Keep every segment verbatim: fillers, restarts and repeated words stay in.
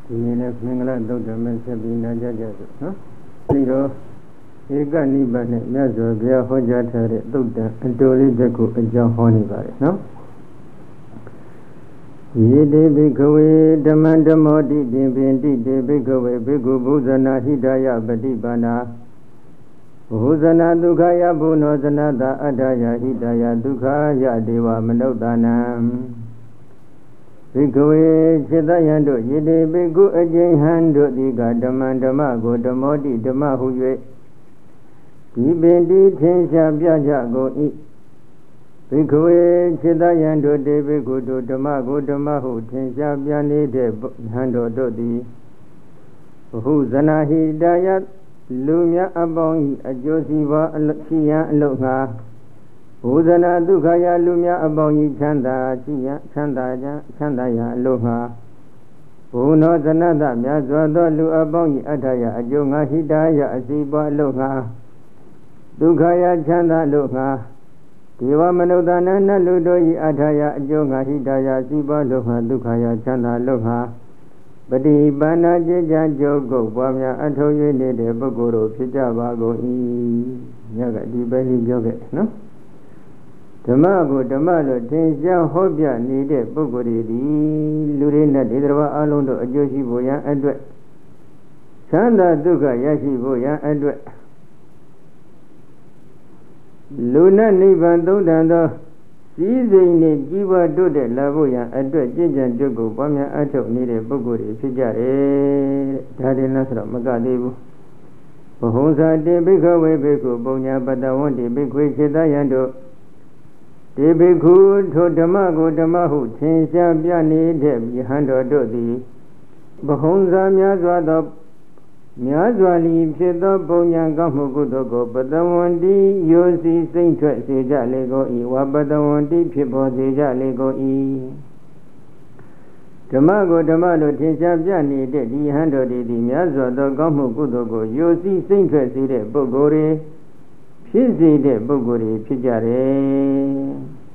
ဒီနေ့လည်းမင်္ဂလာသုတ်တော်မဲ့ဆက်ပြီးနာကြကြစို့နော်ဒီတော့ဧကနိဗ္ဗာန်နဲ့မြတ်စွာဘုရားဟောကြားထားတဲ့သုတ်တံအတော်လေးတစ်ခုအကြောင်းဟောနေပါတယ်နော်ယေတိဘိက္ခဝေဓမ္မံဓမ္မောတိတိပင်တိတေဘိက္ခဝေဘိက္ခုဘုဇနာဟိတယပฏิပါဏာဘုဇနာဒုက္ခယဘုနောဇနတာအတ္တယဟိတယဒုက္ခယဒေဝမနုဿာနံဘိက္ခဝေจิตယံတို့ယေတိဘိက္ခုအကျဉ်ဟံတို့သည်ကဓမ္မံဓမ္မကိုဓမ္မောတိဓမ္မဟု၍ဒီပင်တိထင်ရှားပြကြကုန်၏ဘိက္ခဝေจิตယံတို့တေဘိက္ခုတို့ဓမ္မကိုဓမ္မဟုထင်ရှားပြနေတဲ့ဟံတို့တို့သည်ဘုဇနာဟိတယလူများအပေါင်း၏အကျိုးစီးပွားရှိရန်အလို့ငှာဘုဇနာဒုက္ခယလူများအပေါင်း၏ချမ်းသာရှိရန်ချမ်းသာကြချမ်းသာရန်အလို့ငှာဘုနောဇနတမြတ်စွာသောလူအပေါင်း၏အထယအကျိုးငါဟိတယအစီပွားအလို့ငှာဒုက္ခယချမ်းသာလို့ငှာဒေဝမနုဿာနနလူတို့၏အထယအကျိုးငါဟိတယအစီပွားလို့ငှာဒုက္ခယချမ်းသာလို့ငှာပฏิပါဏာจิตကြကြုတ်ကုတ်ပွားများအထောက်၍နေတဲ့ပုဂ္ဂိုလ်တို့ဖြစ်ကြပါကုန်၏ညကဒီပဲလေးပြောခဲ့နော်ဓမ္မကိုဓမ္မလို့သင်ကြားဟောပြနေတဲ့ပုဂ္ဂိုလ်တွေဒီလူတွေနဲ့ဒီတစ်ပါးအလုံးတို့အကျိုးရှိဖို့ရန်အတွက်ချမ်းသာဒုက္ခရရှိဖို့ရန်အတွက်လူနဲ့နိဗ္ဗာန်သုံးတန်သောစည်းစိမ်နဲ့ကြီးပွားတိုးတက်လာဖို့ရန်အတွက်ကြည်ကြံကြုတ်ကိုပွားများအထောက်နေတဲ့ပုဂ္ဂိုလ်တွေဖြစ်ကြတယ်ဒါတင်လားဆိုတော့မကသေးဘူးဘဟုံစာတေဘိက္ခဝေဘိက္ခုပုံညာပတဝန္တိဘိက္ခွေစေတယံတို့တေဘိက္ခုထိုဓမ္မကိုဓမ္မဟုထင်ရှားပြနေတဲ့ယဟန်တော်တို့သည်ဘဟုံစာများစွာသောများစွာလီဖြစ်သောပုံညာကောင်းမှုကုသိုလ်ကိုပတဝန္တိယောစီစိမ့်ထွက်စေကြလေကုန်၏ဝပတဝန္တိဖြစ်ပေါ်စေကြလေကုန်၏ဓမ္မကိုဓမ္မလို့ထင်ရှားပြနေတဲ့ဒီဟန်တော်တွေဒီများစွာသောကောင်းမှုကုသိုလ်ကိုယောစီစိမ့်ထွက်စေတဲ့ပုဂ္ဂိုလ်တွေဖြစ်စေတဲ့ပုဂ္ဂိုလ်တွေဖြစ်ကြတယ်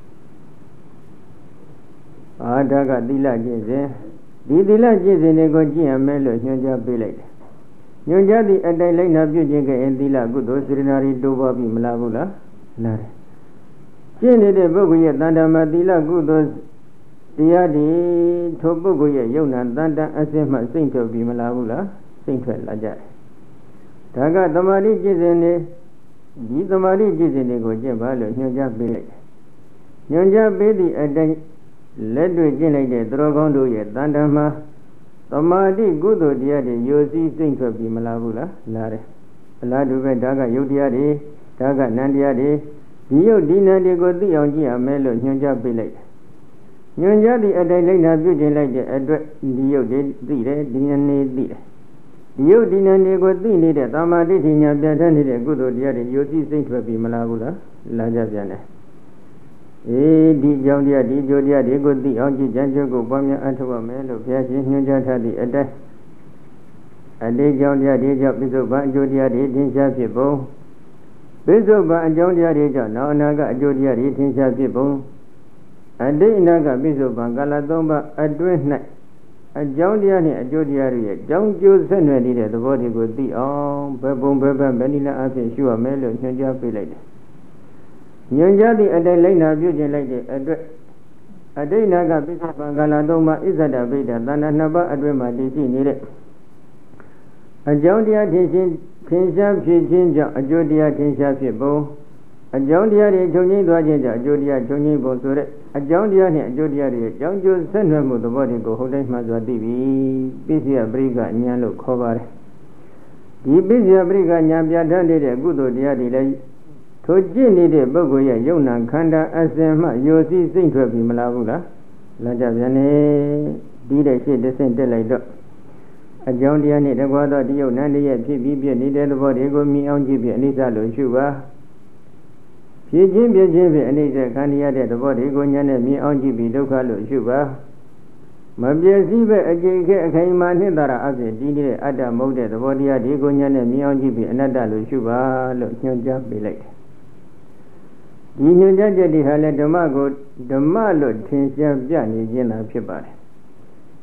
အာဒါကသီလကျင့်စဉ်ဒီသီလကျင့်စဉ်တွေကိုကျင့်ရမယ်လို့ညွှန်ကြားပေးလိုက်တယ်ညွှန်ကြားသည့်အတိုင်းလိုက်နာပြုကျင့်ခဲ့ရင်သီလကုသိုလ်စေတနာတွေတိုးပွားပြီးမလားဘူးလားလားတယ်ကျင့်နေတဲ့ပုဂ္ဂိုလ်ရဲ့တန်တမသီလကုသိုလ်တရားတွေထိုပုဂ္ဂိုလ်ရဲ့ယုံနာတန်တန်အစစ်မှစိတ်ထွက်ပြီးမလားဘူးလားစိတ်ထွက်လာကြတယ်ဒါကသမာဓိကျင့်စဉ်တွေဒီသမာဓိကျင့်စဉ်တွေကိုကျင့်ပါလို့ညွှန်ကြားပေးလိုက်တယ်ညွှန်ကြားပေးသည့်အတိုင်းလက်တွေ့ကျင့်လိုက်တဲ့သူတော်ကောင်းတို့ရဲ့တန်တမသမာဓိကုသိုလ်တရားတွေယောစီစိတ်ထွက်ပြီးမလားဘူးလားလားတယ်အလားတူပဲဒါကယုတ်တရားတွေဒါကနံတရားတွေဒီယုတ်ဒီနံတွေကိုသိအောင်ကြည့်ရမယ်လို့ညွှန်ကြားပေးလိုက်တယ်ညွှန်ကြားသည့်အတိုင်းလိုက်နာပြုကျင့်လိုက်တဲ့အတွက်ဒီယုတ်တွေသိတယ်ဒီနံတွေသိတယ်ဒီယုတ်ဒီနံတွေကိုသိနေတဲ့သမာဓိဋ္ဌိညာပြန်ထက်နေတဲ့ကုသိုလ်တရားတွေယောစီစိတ်ထွက်ပြီးမလားဘူးလားလားကြပြန်တယ်အေးဒီကြောင့်တရားဒီကြိုတရားတွေကိုသိအောင်ကြည်ကြံကြုတ်ကိုပွားများအထောက်အမယ်လို့ဘုရားရှင်ညွှန်ကြားထားသည့်အတိုင်းအတိတ်ကြောင့်တရားဒီကြောင့်ပိဿုပန်အကျိုးတရားတွေထင်ရှားဖြစ်ပုံပိဿုပန်အကြောင်းတရားတွေကြောင့်နောက်အနာကအကျိုးတရားတွေထင်ရှားဖြစ်ပုံအတိတ်အနာကပိဿုပန်ကာလသုံးပါးအတွင်း၌အကြောင်းတရားနှင့်အကျိုးတရားတွေရဲ့ကြောင်းကျိုးဆက်နွယ်နေတဲ့သဘောတွေကိုသိအောင်ဘယ်ပုံဘယ်ဘက်ဘယ်နည်းနဲ့အဖြစ်ရှုရမယ်လို့ညွှန်ကြားပေးလိုက်တယ်ညွှန်ကြားသည့်အတိုင်းလိုက်နာပြုကျင့်လိုက်တဲ့အတွက်အတိတ်နာကပိဿပံကာလသုံးပါးဣဇဒဗိဒ္ဓသန္တာနှစ်ပါးအတွင်းမှာတည်ရှိနေတဲ့အကြောင်းတရားထင်ရှင်ထင်ရှားဖြစ်ခြင်းကြောင့်အကျိုးတရားထင်ရှားဖြစ်ပုံအကြောင်းတရားတွေချုပ်ငြိမ်းသွားခြင်းကြောင့်အကျိုးတရားချုပ်ငြိမ်းပုံဆိုတဲ့အကြောင်းတရားနှင့်အကျိုးတရားတွေရဲ့ကြောင်းကျိုးဆက်နွယ်မှုသဘောတွေကိုဟုတ်တိုင်းမှစွာသိပြီပိစိယပရိကဉာဏ်လို့ခေါ်ပါတယ်ဒီပိစိယပရိကဉာဏ်ပြဋ္ဌာန်းနေတဲ့ကုသိုလ်တရားတွေလည်းထိုကျင့်နေတဲ့ပုဂ္ဂိုလ်ရဲ့ယုံနာခန္ဓာအစဉ်မှယောစီစိတ်ထွက်ပြီးမလားဘူးလားလာကြပြန်နေဒီတဲ့ရှေ့တစ်ဆင့်တက်လိုက်တော့အကြောင်းတရားနဲ့တကွာသောဒီယုံနန္တရဲ့ဖြစ်ပြီးပြည့်နေတဲ့သဘောတွေကိုမြင်အောင်ကြည့်ပြီးအနိစ္စလို့ရှုပါဖြစ်ခြင်းပြည့်ခြင်းဖြင့်အနိစ္စခန္ဓာရတဲ့သဘောတွေကိုဉာဏ်နဲ့မြင်အောင်ကြည့်ပြီးဒုက္ခလို့ရှုပါမပြည့်စည်ပဲအကျိခဲအခိုင်အမာနှစ်သာရအဖြစ်ဒီနေတဲ့အတ္တမဟုတ်တဲ့သဘောတရားတွေကိုဉာဏ်နဲ့မြင်အောင်ကြည့်ပြီးအနတ္တလို့ရှုပါလို့ညွှန်ကြားပေးလိုက်တယ်ဒီညွှန်ကြားချက်တွေဟာလည်းဓမ္မကိုဓမ္မလို့ထင်ရှားပြနေခြင်းသာဖြစ်ပါတယ်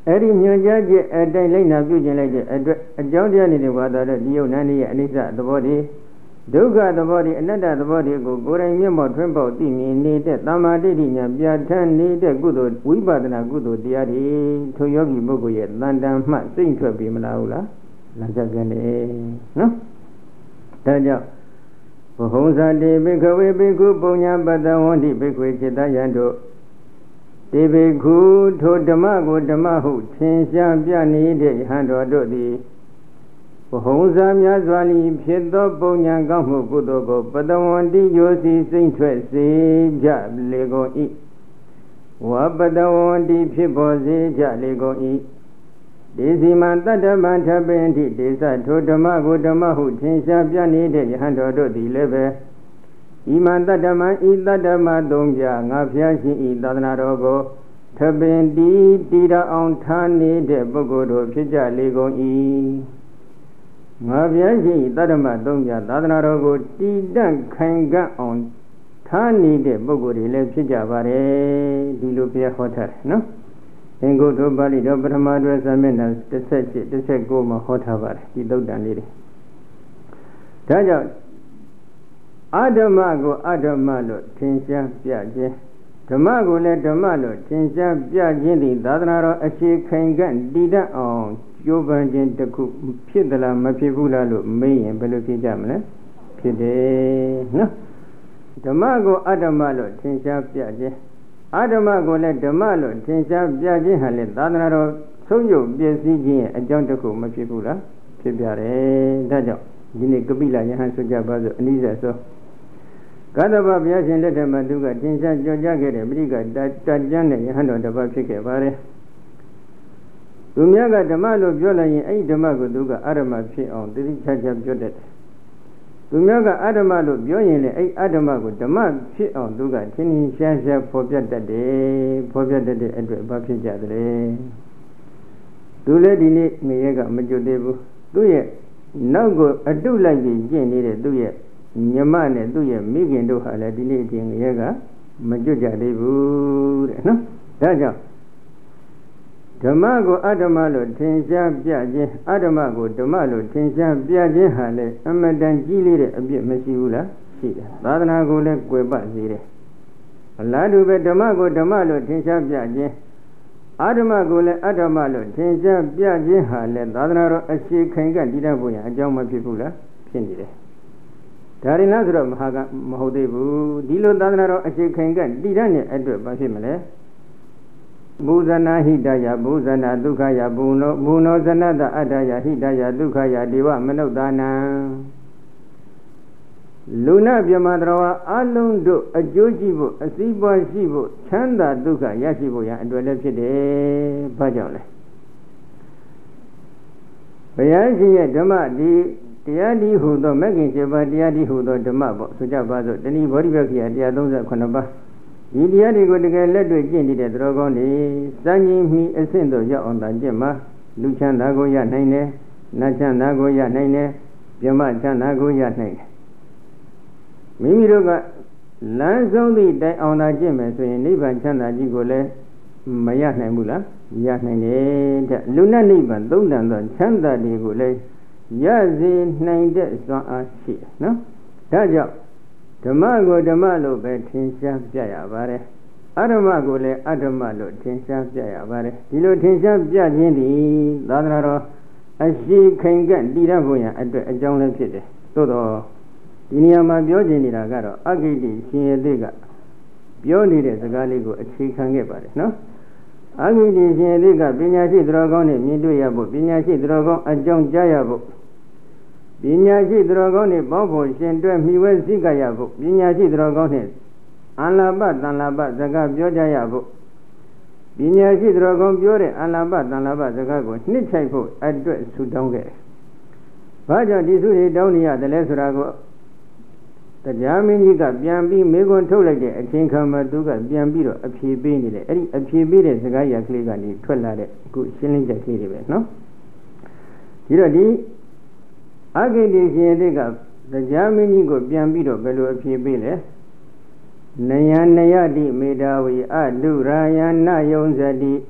အဲ့ဒီညွှန်ကြားချက်အတိုင်းလိုက်နာပြုကျင့်လိုက်တဲ့အတွက်အကြောင်းတရားနေတဲ့ဘာသာတော့ဒီယုံနာနေရဲ့အနိစ္စသဘောတွေဒုက္ခသဘောတွေအနတ္တသဘောတွေကိုကိုယ်တိုင်မျက်မှောက်ထွန်းပေါက်သိမြင်နေတဲ့သမ္မာဒိဋ္ဌိညာပြဋ္ဌာန်းနေတဲ့ကုသိုလ်ဝိပဿနာကုသိုလ်တရားတွေထိုယောဂီပုဂ္ဂိုလ်ရဲ့တန်တန်မှစိတ်ထွက်ပြီမလားဟုတ်လားလမ်းချက်ကနေနော်ဒါကြောင့်ဘဟုံဇာတိဘိခဝေဘိက္ခုပုညပတ္တဝန္တိဘိက္ခွေจิตယံတို့တေဘိက္ခုထိုဓမ္မကိုဓမ္မဟုထင်ရှားပြနေတဲ့ယဟန်တော်တို့သည်ဘဟုံဇာများစွာလီဖြစ်သောပုံညာကောင်းမှုကုသိုလ်ကိုပတဝန္တိယောစီစိမ့်ထွက်စေကြလေကုန်၏ဝပတဝန္တိဖြစ်ပေါ်စေကြလေကုန်၏ဒေစီမံတတ္တမံထပင်တိဒေသထိုဓမ္မကိုဓမ္မဟုထင်ရှားပြနေတဲ့ယဟန်တော်တို့သည်လည်းပဲဤမံတတ္တမံဤတတ္တမသုံးပြငါဖျားရှင်ဤသာသနာတော်ကိုထပင်တိတည်တော်အောင်ထားနေတဲ့ပုဂ္ဂိုလ်တို့ဖြစ်ကြလေကုန်၏ငါဖျားရှင်ဤတတ္တမသုံးပြသာသနာတော်ကိုတည်တံ့ခိုင်ကန့်အောင်ထားနေတဲ့ပုဂ္ဂိုလ်တွေလည်းဖြစ်ကြပါတယ်ဒီလိုဘုရားဟောထားတယ်နော်သင်္ကုတ္တပါဠိတော်ပထမတွဲစာမျက်နှာတစ်ဆက်ရှိတစ်ဆက်ကိုမှာဟောထားပါတယ်ဒီသုတ်တန်လေးတွေဒါကြောင့်အဓမ္မကိုအဓမ္မလို့ထင်ရှားပြခြင်းဓမ္မကိုလည်းဓမ္မလို့ထင်ရှားပြခြင်းသည်သာသနာတော်အခြေခိုင်ကန့်တည်တတ်အောင်ကြိုးပမ်းခြင်းတစ်ခုဖြစ်သလားမဖြစ်ဘူးလားလို့မေးရင်ဘယ်လိုဖြေကြမလဲဖြစ်တယ်နော်ဓမ္မကိုအဓမ္မလို့ထင်ရှားပြခြင်းအဓမ္မကိုလည်းဓမ္မလို့ထင်ရှားပြခြင်းဟာလည်းသာသနာတော်ဆုံးယုတ်ပြည့်စည်ခြင်းရဲ့အကြောင်းတစ်ခုမဖြစ်ဘူးလားဖြစ်ပြတယ်ဒါကြောင့်ဒီနေ့ကပိလယဟန်ဆိုကြပါစို့အနိစ္စဆိုကတ္တဗဘုရားရှင်လက်ထက်မှာသူကထင်ရှားကြော်ကြားခဲ့တဲ့ပရိကတတကြမ်းတဲ့ယဟန်တော်တစ်ပါးဖြစ်ခဲ့ပါတယ်သူများကဓမ္မလို့ပြောလိုက်ရင်အဲ့ဒီဓမ္မကိုသူကအဓမ္မဖြစ်အောင်တတိချာချာပြောတတ်တယ်သူများကအဓမ္မလို့ပြောရင်လည်းအဲ့အဓမ္မကိုဓမ္မဖြစ်အောင်သူကထင်ထင်ရှားရှားဖော်ပြတတ်တယ်ဖော်ပြတတ်တဲ့အတွက်ဘာဖြစ်ကြသလဲသူလည်းဒီနေ့ငရဲကမကြွသေးဘူးသူ့ရဲ့နောက်ကိုအတုလိုက်ပြီးကျင့်နေတဲ့သူ့ရဲ့ညမနဲ့သူ့ရဲ့မိခင်တို့ဟာလည်းဒီနေ့အချိန်ငရဲကမကြွကြသေးဘူးတဲ့နော်ဒါကြောင့်ဓမ္မကိုအဓမ္မလို့ထင်ရှားပြခြင်းအဓမ္မကိုဓမ္မလို့ထင်ရှားပြခြင်းဟာလည်းအမတန်ကြီးလေးတဲ့အပြစ်မရှိဘူးလားရှိတယ်သာသနာကိုလည်းကွယ်ပတ်စေတယ်အလားတူပဲဓမ္မကိုဓမ္မလို့ထင်ရှားပြခြင်းအဓမ္မကိုလည်းအဓမ္မလို့ထင်ရှားပြခြင်းဟာလည်းသာသနာတော်အရှိခိုင်ကတည်တတ်ဖို့ရအကြောင်းမဖြစ်ဘူးလားဖြစ်နေတယ်ဒါရင်လားဆိုတော့မဟာကမဟုတ်သေးဘူးဒီလိုသာသနာတော်အရှိခိုင်ကတည်တတ်တဲ့အတွက်ဘာဖြစ်မလဲဘူဇနာဟိတယဘူဇနာဒုက္ခယဘူနောဘူနောဇနတအတ္တယဟိတယဒုက္ခယဒေဝမနုဿာနံလူနာပြမတော်ဝါအလုံးတို့အကျိုးရှိဖို့အစည်းပွားရှိဖို့ချမ်းသာဒုက္ခရရှိဖို့ရအတွက်လည်းဖြစ်တယ်။ဘာကြောင့်လဲ။ဘုရားရှင်ရဲ့ဓမ္မဒီတရားဒီဟူသောမဂ္ဂင်စေပါတရားဒီဟူသောဓမ္မပေါ့ဆိုကြပါစို့တဏှိဗောဓိပက္ခိယတရားသုံးဆယ်ခုနှစ်ပါးဒီတရားတွေကိုတကယ်လက်တွေ့ကျင့်နေတဲ့သတော်ကောင်းတွေစံကြီးမီအဆင့်တို့ရောက်အောင်သာကျင့်မှာလူချမ်းသာကိုရနိုင်တယ်နတ်ချမ်းသာကိုရနိုင်တယ်ပြမချမ်းသာကိုရနိုင်တယ်မိမိတို့ကလမ်းဆုံးသည့်တိုင်အောင်သာကျင့်မယ်ဆိုရင်နိဗ္ဗာန်ချမ်းသာကြီးကိုလည်းမရနိုင်ဘူးလားရနိုင်တယ်တဲ့လူနဲ့နိဗ္ဗာန်သုံးတန်သောချမ်းသာတွေကိုလည်းရစေနိုင်တဲ့စွမ်းအားရှိတယ်နော်ဒါကြောင့်ဓမ္မကိုဓမ္မလို့ပဲထင်ရှားပြရပါတယ်အဓမ္မကိုလည်းအဓမ္မလို့ထင်ရှားပြရပါတယ်ဒီလိုထင်ရှားပြခြင်းသည်သာသနာတော်အရှိခိုင်ကတည်ရဖို့ရန်အတွက်အကြောင်းလည်းဖြစ်တယ်သို့တော့ဒီနေရာမှာပြောချင်နေတာကတော့အဂိတိရှင်ရသေးကပြောနေတဲ့စကားလေးကိုအခြေခံခဲ့ပါတယ်နော်အဂိတိရှင်ရသေးကပညာရှိသူတော်ကောင်းနဲ့မြင်တွေ့ရဖို့ပညာရှိသူတော်ကောင်းအကြောင်းကြားရဖို့ပညာရှိသူတော်ကောင်းနဲ့ပေါင်းဖို့ရှင်တွဲမိဝဲစိကရဖို့ပညာရှိသူတော်ကောင်းနဲ့အန္လာပတန်လာပစကားပြောကြရဖို့ပညာရှိသူတော်ကောင်းပြောတဲ့အန္လာပတန်လာပစကားကိုနှစ်ချိုက်ဖို့အတွက်ဆုတောင်းခဲ့တယ်။ဘာကြောင့်ဒီဆုတွေတောင်းနေရတယ်လဲဆိုတာကိုတရားမင်းကြီးကပြန်ပြီးမေခွန်းထုတ်လိုက်တဲ့အချိန်ခါမှာသူကပြန်ပြီးတော့အဖြေပေးနေတယ်။အဲ့ဒီအဖြေပေးတဲ့စကားရကလေးကနေထွက်လာတဲ့အခုရှင်းလင်းချက်ကလေးတွေပဲနော်။ဒီတော့ဒီအဂိတိရှင်တဲ့ကတရားမင်းကြီးကိုပြန်ပြီးတော့ဘယ်လိုအဖြေပေးလဲနယနယတိမေတာဝီအဒုရာယနယုံဇတိ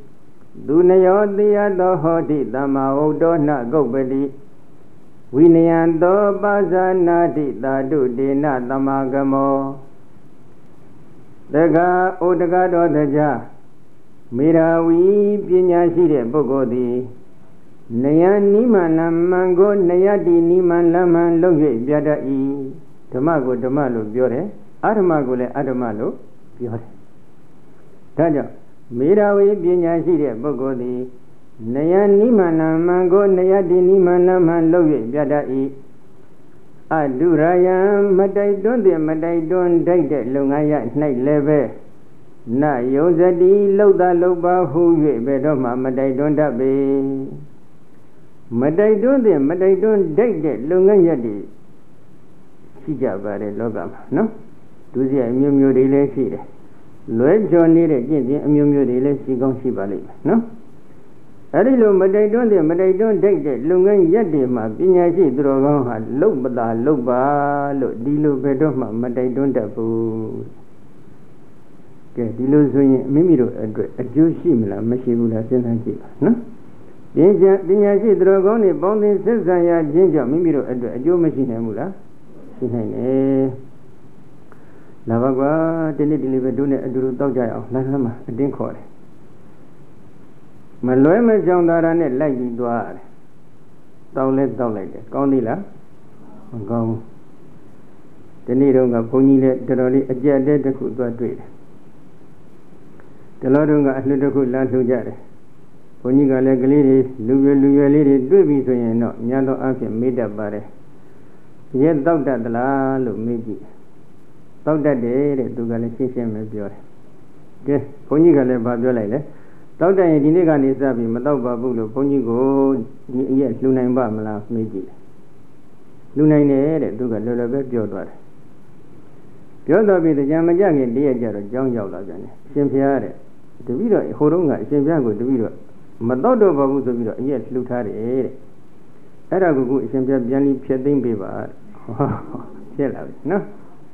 သူနယောတရားသောဟောတိသမ္မာဝတ္တောနဂုပ္ပတိဝိနယံသောပါဇာနာတိသာတုတေနသမ္မာကမောတက္ကဩတက္ကတော်တရားမေရာဝီပညာရှိတဲ့ပုဂ္ဂိုလ်သည်နယနိမလမံကိုနယတိနိမလမံလုံး၍ပြတတ်၏ဓမ္မကိုဓမ္မလို့ပြောတယ်အဓမ္မကိုလည်းအဓမ္မလို့ပြောတယ်ဒါကြောင့်မေရာဝီပညာရှိတဲ့ပုဂ္ဂိုလ်သည်နယနိမလမံကိုနယတိနိမလမံလုံး၍ပြတတ်၏အဒုရယံမတိုက်တွန်းတဲ့မတိုက်တွန်းတိုက်တဲ့လုပ်ငန်းရ၌လည်းပဲနယုံစတိလှုပ်သာလှုပ်ပါဟု၍ဘယ်တော့မှမတိုက်တွန်းတတ်ပေမတိုက်တွန်းတဲ့မတိုက်တွန်းတိုက်တဲ့လုပ်ငန်းရက်တွေရှိကြပါတယ်လောကမှာနော်ဒုစရိုက်အမျိုးမျိုးတွေလည်းရှိတယ်လွဲချော်နေတဲ့ကျင့်စဉ်အမျိုးမျိုးတွေလည်းရှိကောင်းရှိပါလိမ့်မယ်နော်အဲ့ဒီလိုမတိုက်တွန်းတဲ့မတိုက်တွန်းတိုက်တဲ့လုပ်ငန်းရက်တွေမှာပညာရှိသူတော်ကောင်းဟာလှုပ်ပတာလှုပ်ပါလို့ဒီလိုဘယ်တော့မှမတိုက်တွန်းတတ်ဘူးကဲဒီလိုဆိုရင်မိမိတို့အတွက်အကျိုးရှိမလားမရှိဘူးလားစဉ်းစားကြည့်ပါနော်ပညာပညာရှိသူတော်ကောင်းတွေပေါင်းသင်းဆက်ဆံရခြင်းကြောင့်မိမိတို့အတွက်အကျိုးမရှိနိုင်ဘူးလားရှိနိုင်တယ်လာပါကွာဒီနေ့ဒီလေးပဲတို့နဲ့အတူတူတောက်ကြရအောင်လမ်းလမ်းမှာအတင်းခေါ်တယ်မလွဲမကြောင်သာရနဲ့လိုက်ပြီးသွားရတယ်တောက်လဲတောက်လိုက်တယ်ကောင်းသေးလားမကောင်းဘူးဒီနေ့တော့ကဘုန်းကြီးလည်းတော်တော်လေးအကြက်တဲတစ်ခုသွားတွေ့တယ်တလောတုန်းကအလှတစ်ခုလမ်းလှူကြတယ်ဘုန်းကြီးကလည်းကလေးတွေလူရွယ်လူရွယ်လေးတွေတွေ့ပြီဆိုရင်တော့ညာတော်အဖြစ်မေးတတ်ပါတယ်ရဲ့တောက်တတ်သလားလို့မေးကြည့်တောက်တတ်တယ်တဲ့သူကလည်းရှင်းရှင်းပဲပြောတယ်ကဲဘုန်းကြီးကလည်းဗာပြောလိုက်လေတောက်တတ်ရင်ဒီနေ့ကနေစပြီးမတောက်ပါဘူးလို့ဘုန်းကြီးကိုဒီအရက်လှူနိုင်ပါမလားမေးကြည့်လှူနိုင်တယ်တဲ့သူကလောလောပဲပြောသွားတယ်ပြောတော့ပြီးတရားမကြခင်တရက်ကြတော့ကြောင်းရောက်လာပြန်တယ်ရှင်ဖျားတဲ့တပည့်တော်ဟိုတုန်းကအရှင်ဖျားကိုတပည့်တော်မတော့တော့ပါဘူးဆိုပြီးတော့အရက်လှူထားတယ်တဲ့အဲ့ဒါကိုခုအရှင်ဖျားပြန်ပြီးဖြတ်သိမ့်ပေးပါဟောဖြစ်လာပြီနော်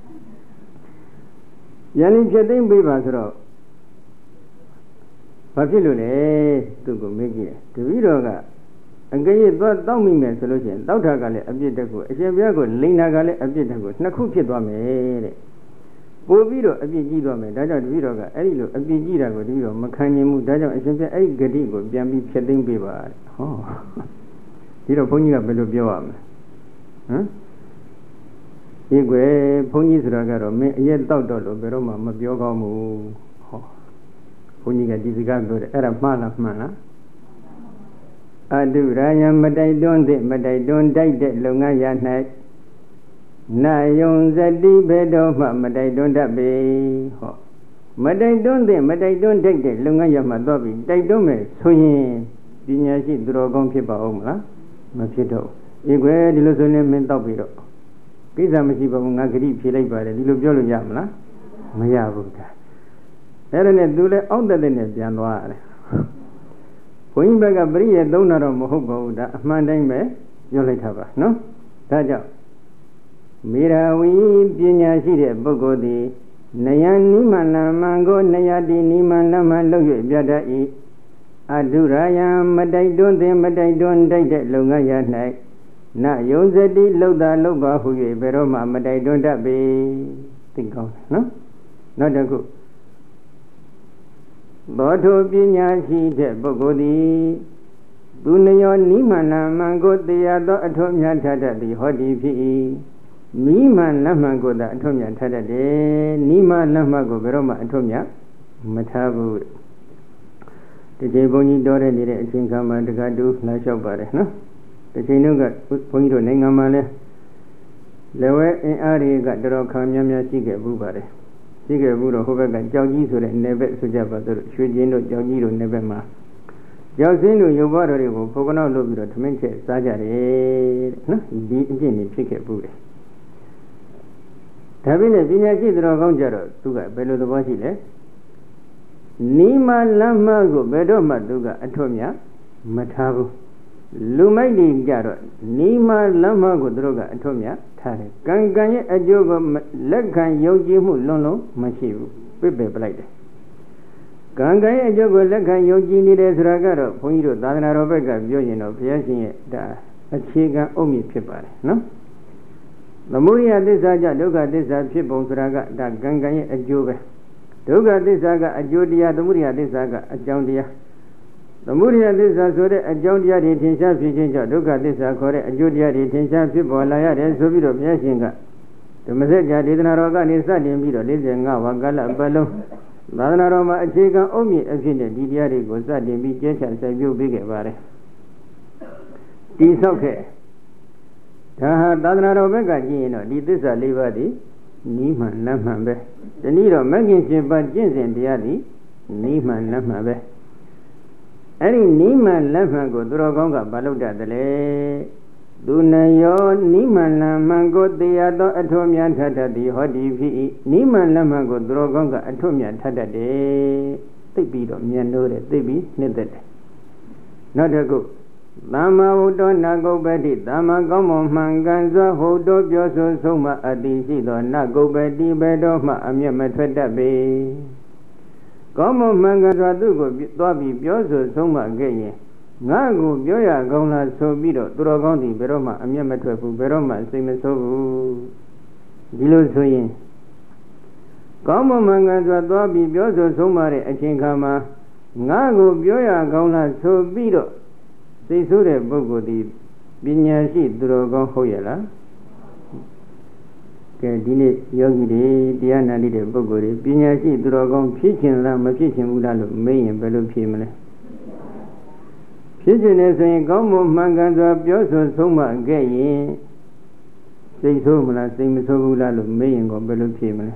ပြန်ပြီးဖြတ်သိမ့်ပေးပါဆိုတော့ဘာဖြစ်လို့လဲသူကမေးကြည့်တယ်တပည့်တော်ကအကယ်၍သွားတောက်မိမယ်ဆိုလို့ရှိရင်တောက်တာကလည်းအပြစ်တက်ကိုအရှင်ဘုရားကိုလိန်တာကလည်းအပြစ်တက်ကိုနှစ်ခုဖြစ်သွားမယ်တဲ့ပို့ပြီးတော့အပြစ်ကြီးသွားမယ်ဒါကြောင့်တပည့်တော်ကအဲ့ဒီလိုအပြစ်ကြီးတာကိုတပည့်တော်မခံနိုင်ဘူးဒါကြောင့်အရှင်ဘုရားအဲ့ဒီဂတိကိုပြန်ပြီးဖြတ်သိမ်းပေးပါတဲ့ဟောဒီတော့ဘုန်းကြီးကဘယ်လိုပြောရမလဲဟမ်ဒီကွယ်ဘုန်းကြီးဆိုတာကတော့မင်းအရက်တောက်တော့လို့ဘယ်တော့မှမပြောကောင်းဘူးဟောဘုန်းကြီးကဒီစကားပြောတယ်အဲ့ဒါမှားလားမှန်လားအတုရာယံမတိုက်တွန်းသည့်မတိုက်တွန်းတိုက်တဲ့လုပ်ငန်းရ၌နာယုံဇတိဘေတော်မှမတိုက်တွန်းတတ်ပေဟောမတိုက်တွန်းသည့်မတိုက်တွန်းတိုက်တဲ့လုပ်ငန်းရမှတော့ပြီးတိုက်တွန်းမယ်ဆိုရင်ပညာရှိသူတော်ကောင်းဖြစ်ပါဦးမလားမဖြစ်တော့အေးကွယ်ဒီလိုဆိုရင်မင်းတောက်ပြီးတော့ကိစ္စမရှိပါဘူးငါဂရိဖြေလိုက်ပါတယ်ဒီလိုပြောလို့ရမလားမရဘူးဒါအဲ့ဒါနဲ့သူလည်းအောက်တက်တဲ့နဲ့ပြန်သွားရတယ်ဘုန်းကြီးဘက်ကပရိယေသုံးတာတော့မဟုတ်ပါဘူးဒါအမှန်တိုင်းပဲပြောလိုက်တာပါနော်ဒါကြောင့်မေရာဝီပညာရှိတဲ့ပုဂ္ဂိုလ်သည်နယနိမလမံကိုနယတိနိမလမံလုပ်၍ပြတတ်၏အဒုရယံမတိုက်တွန်းသင်မတိုက်တွန်းတိုက်တဲ့လုပ်ငန်းရ၌နယုံစတိလှုပ်သာလှုပ်ပါဟု၍ဘယ်တော့မှမတိုက်တွန်းတတ်ပေသိကောင်းနော်နောက်တစ်ခုသောထိုပညာရှိတဲ့ပုဂ္ဂိုလ်သည်သူနယောနိမလမံကိုတရားသောအထွတ်မြတ်ထတတ်သည်ဟောဒီဖြစ်၏နိမလက်မှန်ကိုသာအထွတ်မြတ်ထတတ်တယ်နိမလက်မှန်ကိုဘယ်တော့မှအထွတ်မြတ်မထားဘူးဒီချိန်ဘုန်းကြီးတော်တဲ့နေတဲ့အချိန်ခါမှာတက္ကတူလာလျှောက်ပါတယ်နော်ဒီချိန်တုန်းကဘုန်းကြီးတို့နိုင်ငံမှာလဲလက်ဝဲအင်အားတွေကတော်တော်ခံများများရှိခဲ့ဘူးပါတယ်ရှိခဲ့ဘူးတော့ဟိုဘက်ကကြောက်ကြီးဆိုတဲ့နယ်ဘက်ဆိုကြပါတော့ရွှေကျင်းတို့ကြောက်ကြီးတို့နယ်ဘက်မှာကြောက်စင်းတို့ရုပ်ဘွားတော်တွေကိုဖုတ်ကနောက်လုပ်ပြီးတော့ထမင်းချက်စားကြတယ်တဲ့နော်ဒီအကျင့်တွေဖြစ်ခဲ့ဘူးတယ်ဒါပြင်လည်းပညာရှိတော်ကောင်းကြတော့သူကဘယ်လိုသဘောရှိလဲနိမလမ်းမကိုဘယ်တော့မှသူကအထွတ်မြတ်မထားဘူးလူမိုက်တွေကြတော့နိမလမ်းမကိုသူတို့ကအထွတ်မြတ်ထားတယ်ကံကံရဲ့အကျိုးကိုလက်ခံယုံကြည်မှုလုံးလုံးမရှိဘူးပြစ်ပယ်ပလိုက်တယ်ကံကံရဲ့အကျိုးကိုလက်ခံယုံကြည်နေတဲ့ဆိုတာကတော့ဘုန်းကြီးတို့သာသနာတော်ဘက်ကပြောရင်တော့ဘုရားရှင်ရဲ့ဒါအခြေခံအုတ်မြစ်ဖြစ်ပါတယ်နော်သမုဒိယသစ္စာကြောင့်ဒုက္ခသစ္စာဖြစ်ပုံဆိုတာကဒါကံကံရဲ့အကျိုးပဲဒုက္ခသစ္စာကအကျိုးတရားသမုဒိယသစ္စာကအကြောင်းတရားသမုဒိယသစ္စာဆိုတဲ့အကြောင်းတရားတွေထင်ရှားဖြစ်ခြင်းကြောင့်ဒုက္ခသစ္စာခေါ်တဲ့အကျိုးတရားတွေထင်ရှားဖြစ်ပေါ်လာရတယ်ဆိုပြီးတော့ဘုရားရှင်ကဓမ္မစကြာဒေသနာတော်ကနေစတင်ပြီးတော့၄၅ဝါကာလပတ်လုံးသာသနာတော်မှာအခြေခံအုတ်မြစ်အဖြစ်နဲ့ဒီတရားတွေကိုစတင်ပြီးကျဲချစိုက်ပြုပေးခဲ့ပါတယ်တိဆောက်ခဲ့ဒါဟာသာသနာတော်ဘက်ကကြည့်ရင်တော့ဒီသစ္စာ၄ပါးသည်နီးမှန်လမ်းမှန်ပဲဒီနည်းတော့မဂ္ဂင်ရှင်ပါကျင့်စဉ်တရားသည်နီးမှန်လမ်းမှန်ပဲအဲ့ဒီနီးမှန်လမ်းမှန်ကိုသူတော်ကောင်းကဘာလို့တတ်တယ်လဲသူနယောနိမန္လမှန်ကိုတရားသောအထွတ်မြတ်ထတတ်သည်ဟောဒီဖြစ်၏နိမန္လမှန်ကိုသူတော်ကောင်းကအထွတ်မြတ်ထတတ်တယ်သိပြီးတော့မြတ်လို့တယ်သိပြီးနှစ်သက်တယ်နောက်တစ်ခုသမ္မာဝတ္တနာဂုပ္ပတိသမ္မာကောင်းမွန်မှန်ကန်စွာဟုတ်တော်ပြောဆိုဆုံးမအတိရှိသောနာဂုပ္ပတိဘယ်တော့မှအမျက်မထွက်တတ်ပေကောင်းမွန်မှန်ကန်စွာသူ့ကိုသွားပြီးပြောဆိုဆုံးမခဲ့ရင်ငါကိုပြောရကောင်းလားဆိုပြီးတော့သူတော်ကောင်းသည်ဘယ်တော့မှအမျက်မထွက်ဘူးဘယ်တော့မှစိတ်မဆိုးဘူးဒီလိုဆိုရင်ကောင်းမွန်မှန်ကန်စွာသွားပြီးပြောဆိုဆုံးမတဲ့အချိန်ခါမှာငါကိုပြောရကောင်းလားဆိုပြီးတော့စိတ်ဆိုးတဲ့ပုဂ္ဂိုလ်သည်ပညာရှိသူတော်ကောင်းဟုတ်ရဲ့လားကဲဒီနေ့ယောဂီတွေတရားနာနေတဲ့ပုဂ္ဂိုလ်တွေပညာရှိသူတော်ကောင်းဖြစ်ခြင်းလားမဖြစ်ခြင်းဘူးလားလို့မေးရင်ဘယ်လိုဖြေမလဲဖြစ်ခြင်းနဲ့ဆိုရင်ကောင်းမွန်မှန်ကန်စွာပြောဆိုဆုံးမခဲ့ရင်စိတ်ဆိုးမလားစိတ်မဆိုးဘူးလားလို့မေးရင်ကောဘယ်လိုဖြေမလဲ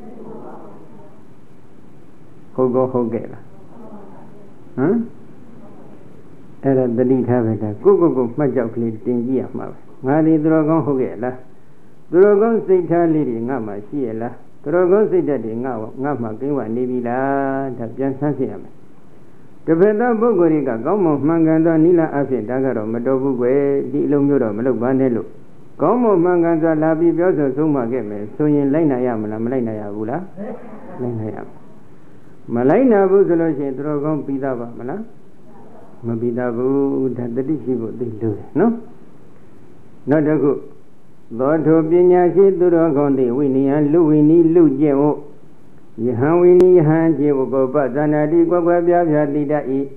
ဟုတ်ကောဟုတ်ကဲ့လားဟမ်အဲ့ဒါတတိထားပဲဒါကိုကိုကိုမှတ်ကြောက်ကလေးတင်ကြည့်ရမှာပဲငါဒီသူတော်ကောင်းဟုတ်ကဲ့လားသူတော်ကောင်းစိတ်ထားလေးတွေငါမှရှိရလားသူတော်ကောင်းစိတ်ဓာတ်တွေငါငါမှကိန်းဝနေပြီလားဒါပြန်ဆန်းစစ်ရမယ်တပည့်သောပုဂ္ဂိုလ်တွေကကောင်းမွန်မှန်ကန်သောနိလအဖြစ်ဒါကတော့မတော်ဘူးကွယ်ဒီအလုံးမျိုးတော့မလုပ်ပါနဲ့လို့ကောင်းမွန်မှန်ကန်စွာလာပြီးပြောဆိုဆုံးမခဲ့မယ်ဆိုရင်လိုက်နာရမလားမလိုက်နာရဘူးလားလိုက်နာရမလိုက်နာဘူးဆိုလို့ရှိရင်သူတော်ကောင်းပြီးသားပါမလားမပြီးသားဘူးဒါတတိရှိဖို့သိလို့နော်နောက်တစ်ခုသောထိုပညာရှိသူတော်ကောင်းသည်ဝိနည်းလူဝိနည်းလူကျင့်ဖို့ယဟံဝိနိယဟံခြေဝကောပသနာတိကွယ်ကွယ်ပြားပြားတိတ္တိ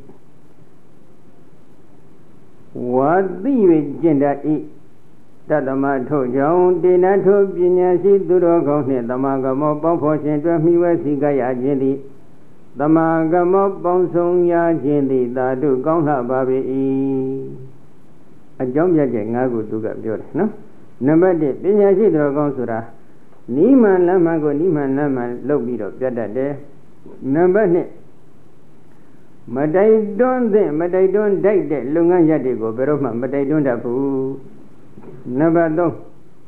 ဝါသိ၍ကျင့်တတ်၏တတ္တမထို့ကြောင့်တေနထိုပညာရှိသူတော်ကောင်းနှင့်တမဂမောပေါင်းဖော်ခြင်းတွင်မိဝဲစီကရခြင်းသည်တမဂမောပေါင်းဆောင်ရခြင်းသည်သာဓုကောင်းလှပါပေ၏အကြောင်းပြချက်၅ခုသူကပြောတယ်နော်နံပါတ်၁ပညာရှိသူတော်ကောင်းဆိုတာနိမန်လမ်းမှကိုနိမန်လမ်းမှလုပ်ပြီးတော့ပြတ်တတ်တယ်နံပါတ်၂မတိုက်တွန်းတဲ့မတိုက်တွန်းတိုက်တဲ့လုပ်ငန်းရပ်တွေကိုဘယ်တော့မှမတိုက်တွန်းတတ်ဘူးနံပါတ်၃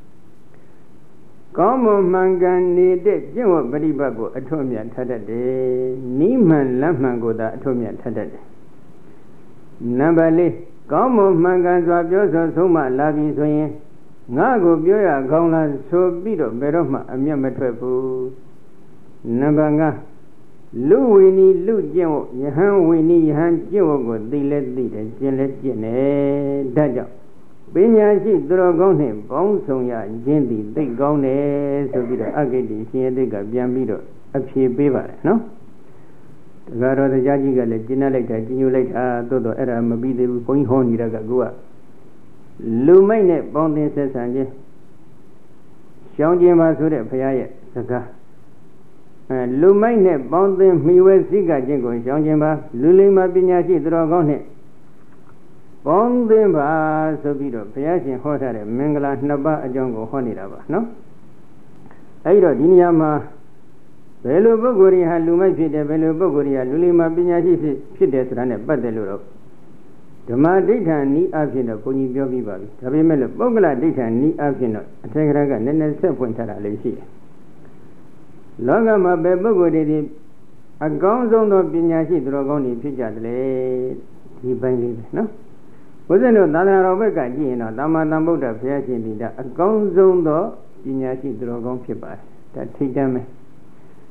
ကောင်းမွန်မှန်ကန်နေတဲ့ကျင့်ဝတ်ပฏิပတ်ကိုအထွတ်အမြတ်ထပ်တတ်တယ်နိမန်လမ်းမှကိုသာအထွတ်အမြတ်ထပ်တတ်တယ်နံပါတ်၄ကောင်းမွန်မှန်ကန်စွာပြောဆိုဆုံးမလာပြီဆိုရင်ငါကိုပြောရကောင်းလားဆိုပြီးတော့ဘယ်တော့မှအမျက်မထွက်ဘူးနံပါတ်၅လူဝိနည်းလူကျင့်ဝတ်ယဟန်ဝိနည်းယဟန်ကျင့်ဝတ်ကိုသိလဲသိတယ်ကျင့်လဲကျင့်တယ်ဒါကြောင့်ပညာရှိသူတော်ကောင်းနဲ့ပေါင်းဆောင်ရခြင်းသည်သိကောင်းတယ်ဆိုပြီးတော့အဂိတ္တိရှင်ရတိကပြန်ပြီးတော့အဖြေပေးပါတယ်နော်တခါတော့တရားကြီးကလည်းကျင့်လိုက်တာကျင့်ညွလိုက်တာသို့တော့အဲ့ဒါမပြီးသေးဘူးဘုန်းကြီးဟောနေတာကကိုကလူမိုက်နဲ့ပေါင်းသင်းဆက်ဆံခြင်းရှောင်းခြင်းပါဆိုတဲ့ဘုရားရဲ့စကားအဲလူမိုက်နဲ့ပေါင်းသင်းမိဝဲစည်းကခြင်းကိုရှောင်းခြင်းပါလူလိမ္မာပညာရှိသူတော်ကောင်းနဲ့ပေါင်းသင်းပါဆိုပြီးတော့ဘုရားရှင်ဟောထားတဲ့မင်္ဂလာနှစ်ပါးအကြောင်းကိုဟောနေတာပါနော်အဲဒီတော့ဒီနေရာမှာဘယ်လိုပုဂ္ဂိုလ်တွေဟာလူမိုက်ဖြစ်တယ်ဘယ်လိုပုဂ္ဂိုလ်တွေဟာလူလိမ္မာပညာရှိဖြစ်တယ်ဆိုတာနဲ့ပတ်သက်လို့တော့ဓမ္မဒိဋ္ဌာနီးအဖြစ်တော့ဘုန်းကြီးပြောပြီးပါပြီဒါပေမဲ့လို့ပုဂ္ဂလဒိဋ္ဌာနီးအဖြစ်တော့အထက်ကရာကနည်းနည်းဆက်ဖွင့်ထားတာလေးရှိတယ်လောကမှာဘယ်ပုဂ္ဂိုလ်တွေဒီအကောင်းဆုံးသောပညာရှိသူတော်ကောင်းတွေဖြစ်ကြတယ်လေဒီပိုင်းလေးပဲနော်ဘုရားတို့သာသနာတော်ဘက်ကကြည့်ရင်တော့သမ္မာသမ္ဗုဒ္ဓဘုရားရှင်ဒီကအကောင်းဆုံးသောပညာရှိသူတော်ကောင်းဖြစ်ပါတယ်ဒါထိတ်တမ်းပဲ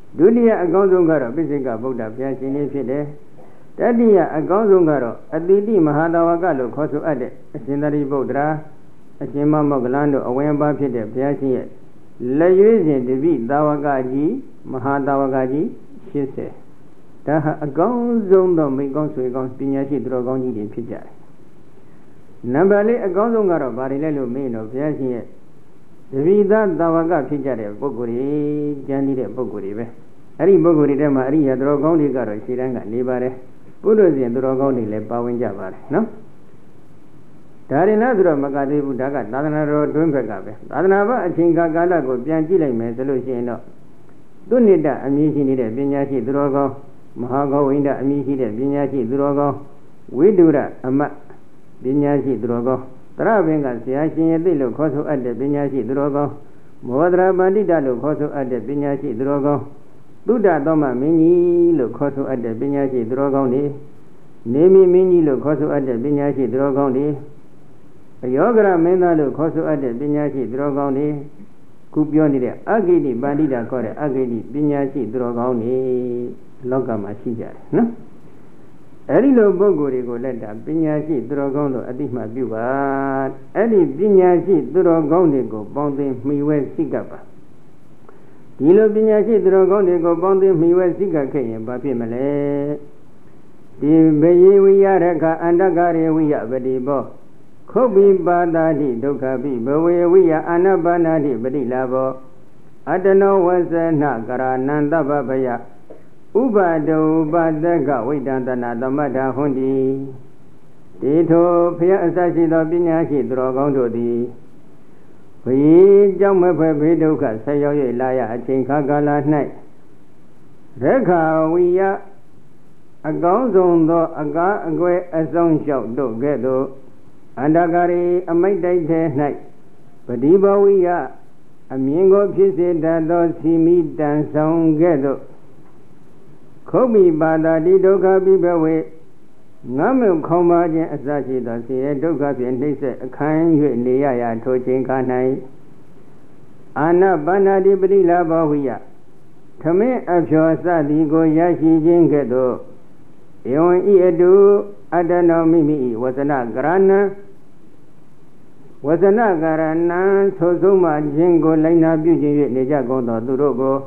ဒုတိယအကောင်းဆုံးကတော့ပိစိကဗုဒ္ဓဘုရားရှင်ကြီးဖြစ်တယ်တတိယအကောင်းဆုံးကတော့အတိတိမဟာတာဝကလို့ခေါ်ဆိုအပ်တဲ့အရှင်သာရိပုတ္တရာအရှင်မမောက္ကလန်တို့အဝင်ပါဖြစ်တဲ့ဘုရားရှင်ရဲ့လက်ရွေးစဉ်တပိတာဝကကြီးမဟာတာဝကကြီးရှစ်ဆယ်ဒါဟာအကောင်းဆုံးသောမိကောင်းဆွေကောင်းပညာရှိသူတော်ကောင်းကြီးတွေဖြစ်ကြတယ်နံပါတ်လေးအကောင်းဆုံးကတော့ဗာရီလဲလို့မေးတော့ဘုရားရှင်ရဲ့တပိတာတာဝကဖြစ်ကြတဲ့ပုဂ္ဂိုလ်တွေကျမ်းနေတဲ့ပုဂ္ဂိုလ်တွေပဲအဲ့ဒီပုဂ္ဂိုလ်တွေထဲမှာအရိယာသူတော်ကောင်းတွေကတော့ရှေ့တန်းကနေပါတယ်ပုရုဇဉ်သူတော်ကောင်းတွေလည်းပါဝင်ကြပါတယ်နော်ဒါရင်လားဆိုတော့မကသေးဘူးဒါကသာသနာတော်တွင်းဘက်ကပဲသာသနာ့ဘအချိန်ကာလကိုပြန်ကြည့်လိုက်မယ်ဆိုလို့ရှိရင်တော့သူနိတအမည်ရှိနေတဲ့ပညာရှိသူတော်ကောင်းမဟာဂောဝိန္ဒအမည်ရှိတဲ့ပညာရှိသူတော်ကောင်းဝိတုရအမတ်ပညာရှိသူတော်ကောင်းတရဘင်ကဆရာရှင်ရဲ့သိလို့ခေါ်ဆိုအပ်တဲ့ပညာရှိသူတော်ကောင်းမောဒရာပန္တိတလို့ခေါ်ဆိုအပ်တဲ့ပညာရှိသူတော်ကောင်းသုဒ္ဓသောမမင်းကြီးလို့ခေါ်ဆိုအပ်တဲ့ပညာရှိသူတော်ကောင်းတွေနေမီမင်းကြီးလို့ခေါ်ဆိုအပ်တဲ့ပညာရှိသူတော်ကောင်းတွေအယောဂရမင်းသားလို့ခေါ်ဆိုအပ်တဲ့ပညာရှိသူတော်ကောင်းတွေခုပြောနေတဲ့အဂိတိပန္တိတာခေါ်တဲ့အဂိတိပညာရှိသူတော်ကောင်းတွေလောကမှာရှိကြတယ်နော်အဲ့ဒီလိုပုဂ္ဂိုလ်တွေကိုလက်တာပညာရှိသူတော်ကောင်းလို့အတိမှပြုပါအဲ့ဒီပညာရှိသူတော်ကောင်းတွေကိုပေါင်းသိမှီဝဲစိတ်ကပ်ပါဒီလိုပညာရှိသူတော်ကောင်းတွေကိုပေါင်းသိမှီဝဲစိတ်ကပ်ခဲ့ရင်ဘာဖြစ်မလဲဒီဘေယဝိယရခအန္တကရေဝိယပတိဘောခုတ်ပိပါတာတိဒုက္ခပိဘဝေဝိယအာနပါနာတိပတိလာဘောအတနောဝဇနကရဏံတပ္ပဗယဥပဒုပသကဝိတံတနာသမတ္ထဟွန်တိဒီထိုဖျက်အစရှိသောပညာရှိသူတော်ကောင်းတို့သည်ဘုရားကြောင့်မဖွယ်ဘေးဒုက္ခဆက်ရောက်၍လာရအချိန်ခါကာလ၌ရခဝိယအကောင်းဆုံးသောအကားအကွယ်အဆုံးလျှောက်တို့ကဲ့သို့အန္တကာရီအမိတ်တိုက်ထဲ၌ပတိဘဝိယအမြင်ကိုဖြစ်စေတတ်သောစီမိတန်ဆောင်ကဲ့သို့ခုတ်မိပါတာတိဒုက္ခပိဘဝေငမ်းမြခေါင်းပါခြင်းအစရှိသောဆင်းရဲဒုက္ခဖြင့်နှိမ့်ဆက်အခန်း၍နေရရာထိုချိန်ခါ၌အာနပါဏာတိပရိလာဘောဝိယထမင်းအဖျော်စသည်ကိုရရှိခြင်းကဲ့သို့ဧဝံဤအတုအတ္တနောမိမိဝဇနကရဏံဝဇနကရဏံသို့ဆုံးမှခြင်းကိုလိုက်နာပြုခြင်း၍နေကြကုန်သောသူတို့ကို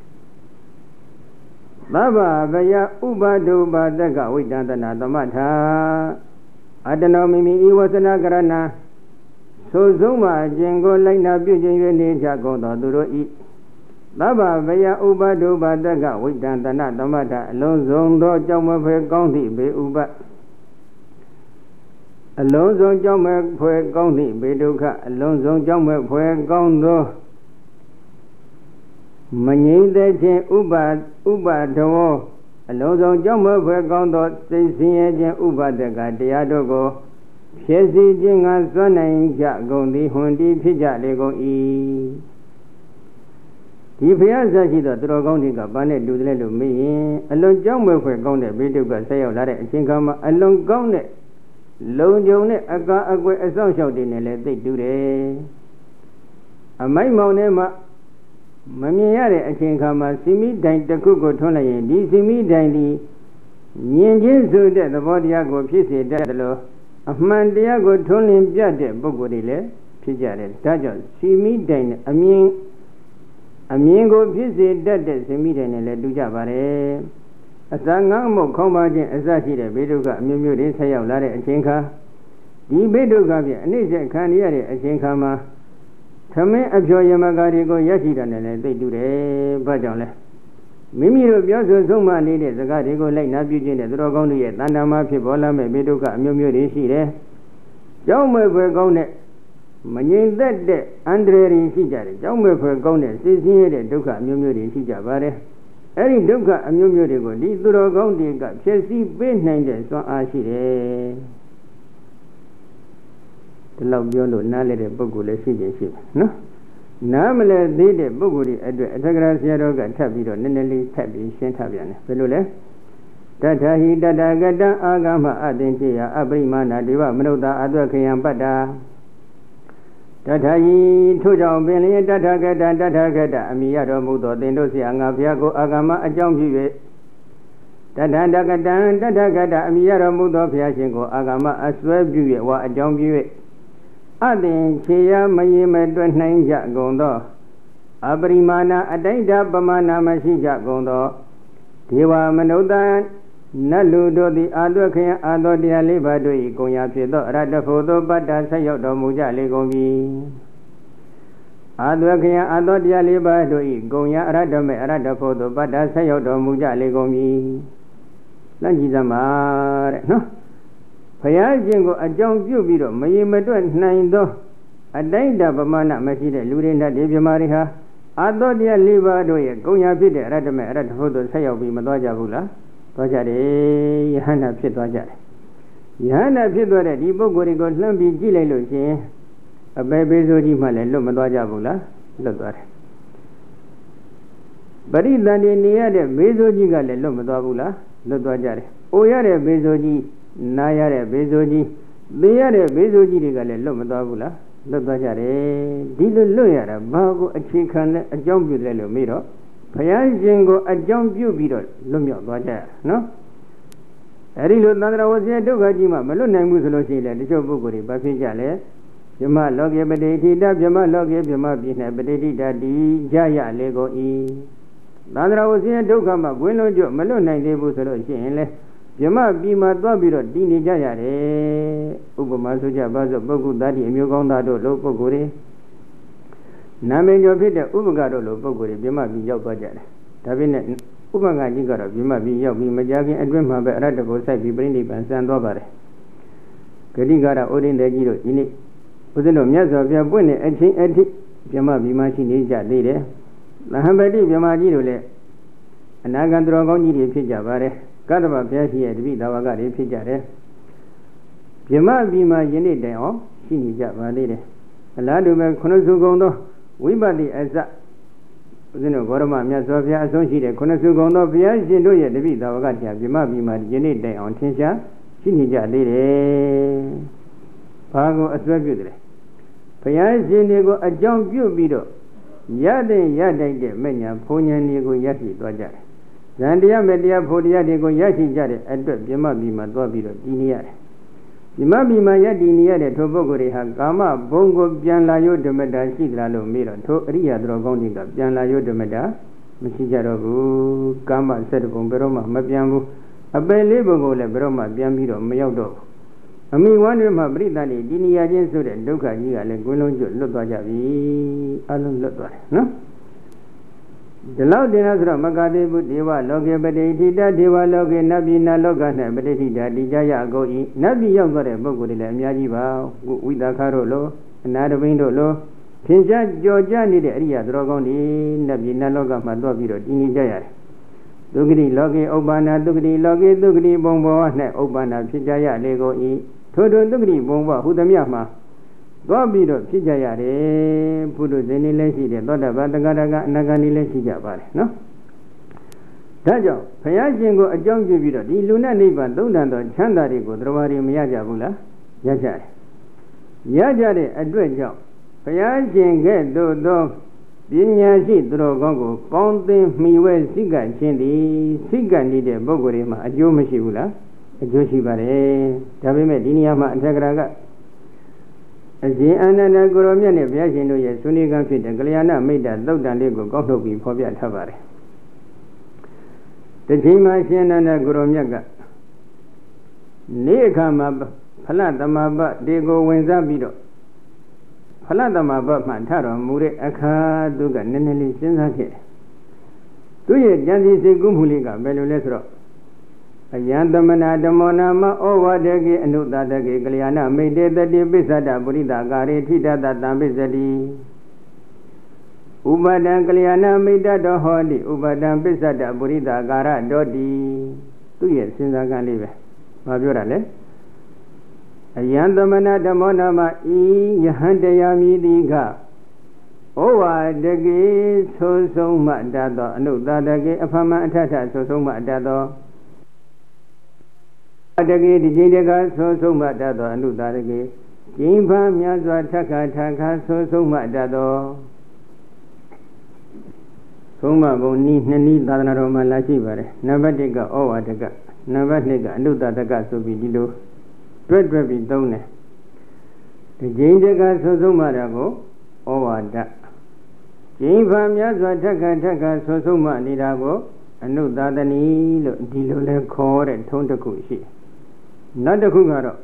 သဗ္ဗဗယဥပဒုပသကဝိတံတနာသမထာအတ္တနောမိမိဤဝဇနကရဏံသို့ဆုံးမှခြင်းကိုလိုက်နာပြုခြင်း၍နေကြကုန်သောသူတို့ဤသဗ္ဗဗယဥပဒုပသကဝိတံတနာသမထာအလုံးစုံသောကြောင့်မဖွယ်ကောင်းသည့်ဘေဥပအလုံးစုံကြောင့်မဲ့ဖွယ်ကောင်းသည့်ဘေဒုက္ခအလုံးစုံကြောင့်မဲ့ဖွယ်ကောင်းသောမငြိမ့်တဲ့ခြင်းဥပဥပဒဝအလုံးစုံကြောင့်မဲ့ဖွယ်ကောင်းသောစိတ်ဆင်းရဲခြင်းဥပဒကတရားတို့ကိုဖြည့်ဆည်းခြင်းကစွမ်းနိုင်ကြကုန်သည်ဟွန်တီဖြစ်ကြလေကုန်၏ဒီဘုရားဆရာရှိသောသူတော်ကောင်းတွေကဘာနဲ့လူတယ်လို့မေးရင်အလွန်ကြောင့်မဲ့ဖွယ်ကောင်းတဲ့ဘေဒုက္ခဆက်ရောက်လာတဲ့အချိန်ခါမှာအလွန်ကောင်းတဲ့လုံခြုံတဲ့အကာအကွယ်အဆောင်လျှောက်တွေနဲ့လည်းသိတူတယ်အမိုက်မောင်ထဲမှာမမြင်ရတဲ့အချိန်ခါမှာစီမိတိုင်တစ်ခုကိုထွန်းလိုက်ရင်ဒီစီမိတိုင်ဒီမြင်ချင်းဆိုတဲ့သဘောတရားကိုဖြစ်စေတတ်တယ်လို့အမှန်တရားကိုထွန်းလင်းပြတဲ့ပုဂ္ဂိုလ်တွေလည်းဖြစ်ကြတယ်ဒါကြောင့်စီမိတိုင်နဲ့အမြင်အမြင်ကိုဖြစ်စေတတ်တဲ့စီမိတိုင်နဲ့လည်းတူကြပါတယ်အစငန်းမှုခေါင်းပါခြင်းအစရှိတဲ့ဘေဒုက္ခအမျိုးမျိုးတွေဆက်ရောက်လာတဲ့အချိန်ခါဒီဘေဒုက္ခဖြင့်အနိစ္စခံရတဲ့အချိန်ခါမှာသမင်းအဖျော်ယမကာတွေကိုရရှိတာနဲ့လည်းသိတူတယ်။ဘာကြောင့်လဲမိမိတို့ပြောဆိုဆုံးမနေတဲ့စကားတွေကိုလိုက်နာပြုခြင်းတဲ့သူတော်ကောင်းတို့ရဲ့တဏ္ဍာမှာဖြစ်ပေါ်လာမဲ့ဘေဒုက္ခအမျိုးမျိုးတွေရှိတယ်။ကြောင်းမဲ့ဖွယ်ကောင်းတဲ့မငြိမ်သက်တဲ့အန္တရာယ်တွေရှိကြတယ်။ကြောင်းမဲ့ဖွယ်ကောင်းတဲ့စိတ်ဆင်းရဲတဲ့ဒုက္ခအမျိုးမျိုးတွေရှိကြပါတယ်။အဲ့ဒီဒုက္ခအမျိုးမျိုးတွေကိုဒီသူတော်ကောင်းတွေကဖြည့်ဆည်းပေးနိုင်တဲ့စွမ်းအားရှိတယ်။ဒီလောက်ပြောလို့နားလဲတဲ့ပုဂ္ဂိုလ်လည်းရှိကြရှိပါနော်နားမလဲသေးတဲ့ပုဂ္ဂိုလ်တွေအတွက်အထက်ကရာဆရာတော်ကထပ်ပြီးတော့နည်းနည်းလေးထပ်ပြီးရှင်းထားပြန်တယ်ဘယ်လိုလဲတထဟိတတကတံအာဂမအသင်္ချေယအပရိမာဏဒေဝမနုဿာအသွက်ခယံပတ္တာ Tatayi Tuja Billy Tatagata Tatagata Amiyado Mudo Dendosia Ngaviago Agama Ajambi Tatagata Tatagata Amiyado Mudo Piachingo Agama Aswebu wa Ajambi Adin Chia Mayime Dwanainja Gondo Abrimana Adaida Bamana Masija Gondo Diwa Manodan Naludo the Adwakaya Ado dia Libado Ikoya Pido Radafodo Bada Sayodo Muja Legomi Adwakaya Ado dia Libado Ikoya Radame Radafodo Bada Sayodo Muja Legomi Lanjizamar no Payajingo a John Bubido Mayimado Naindo Adaida Bamana Masida Lurina Debiamariha Ado dia Libado Ikoya Pide Radame Radafodo Sayobi Madoja Bula Tojare Yana Pitwajare Yana Pitware, the Bogori got Lambi Gile, a baby Zodi Male, Lumadoja Bula, Lodore. But it landed near the Bezoji Gale, Lumadabula, Lodojare. Oyare Bezoji, Nayare Bezoji, Beare Bezoji Gale, Lumadabula, Lodojare, Dilu Luyara, Bago, a chicken, a jump with Lelomiro. Payajingo a jump you beetle, Lumio Baja, no? Arilo Nandra was a dogajima, Malona Musolosi, the show Buguri, Bafijale, Jama Logia Bedeti, Jama Logia, Jama Bina Bedeti, Daddy, Jaya, Lego E. Nandra was a dogama, Bueno Jo, Malona Nebusolosi, Jama Bima Dobiro, Dini Jaya, Ubamasuja Bazo, Bogu Daddy, Mugonda, Loco Guri. Namen your video, Ubagado, Boguri, Bima be Yogajar. Tabinet Ubaga Jigara, Bima be Yogi, Majagi, and Bima be Radabo, Sabi, Brindy, and Sandobare. Kadigara, Odin the Giro, in it. Udino Miazo, Viabune, and Chin Eti, Bima be Machine, Jade. Nahamadi, Bima Giro, and Agandrogoni, Pijavare, Kadaba Piashi, and Vidawagari, Pijare. Bima be my Jenny Deo, Shini Javade. A lad of Konosugondo. We body as a Goroma, Sofia, associated Konosugono, Piaggio, the Vida, Gatia, Bimabi, Margini, Day on Tinsha, Sinija, Lede Pago as well. Piaggio, a jump you beetle. Yade, Yade, Mania, Ponya, Nego, Yasi, Dwaja. Zandia, Media, Podia, Nego, Yasi, Jade, and Bimabi, Madwabi, Dinia. Bimabi Maya Dinia, the Tobogori Hagama, Bongo, Bianlayo de Meda, Sigralo Mira, To Ria Drogondiga, Bianlayo de Meda, Messijarogu, Gama, said Bomberoma, Mabiambu, a Belebogo, Lebroma, Biamiro, Mayodo. A me one of my Britani, Dinia Jensu, and Doka, Leguno, Lotajavi, Alun Lotar, no? The loud dinner Magade, Deva, Loga, Bedetida, Deva, Loga, Nabina, Logana, Bedetida, Dijaya, go in, Nabi Yogore, Bogorilla, Miajiva, with the Carolo, another window low, Pinja, Georgia, the area, Drogoni, Nabina, Loga, Madoviro, Dinijaya. Dugri, Logi, Obana, Dugri, Logi, Dugri, Bombo, Obana, Pijaya, Lego E, Todo Dugri, Bomba, Hudamiama. Gobiro, Pijayare, Pudu Zenilesi, the Doda Badagaraga, Naganilesi Jabar, no? Tajo, Payajingo, a young Jubiro, the Luna Niba, Dundando, Chandarigo, Drovari, Miajabula, Yajare. Yajare, a dread job. Payajing, get do do, Binyashi, Drogongo, Ponte, Miwell, Siga, Chendi, Siga, Nide, Bogorima, a Jomashibula, a Joshibare, Tabime, Diniama, Tagraga. As the Anna Goromian, Viajino, Sunigan Fit, and Galiana made that load and Lego go to be for Tavari. The Jima Siena Goromiaga Nekama Palatama, they go when Zabido Palatama, Mantaro, Mure, Aka, Duga, Neneli, Sensake. Do you just say Gumuliga, Belulesro? A Yandamana, the Monama, over the gay and Udadagi, Galiana made the Bisada, Burida, Gari, Tita, that Dambisadi. Ubadan Galiana made that the Hodi, Ubadan Bisada, Burida, Gara, Dodi. Two years since I can live. Maburale. A Yandamana, the Monama, E. Yahandayami, Diga. Over the gay, so so much that the Nudadagi, a Fama Tata, so so much that the Adagi, the Jindaga, so so much that the Nudadagi, ကျင်းဖားများစွာထက်ခါထက်ခါဆိုဆုံးမတတ်သောဆုံးမဘုံနည်းနှစ်နည်းသာသနာတော်မှာလာရှိပါတယ်နံပါတ်တစ်ကဩဝါဒကနံပါတ်နှစ်ကအနုတ္တကဆိုပြီးဒီလိုတွဲတွဲပြီးသုံးတယ်ဒီကျင်းတကဆိုဆုံးမတာကိုဩဝါဒကျင်းဖားများစွာထက်ခါထက်ခါဆိုဆုံးမနေတာကိုအနုတ္တနီလို့ဒီလိုလဲခေါ်တဲ့ထုံးတစ်ခုရှိနောက်တစ်ခုကတော့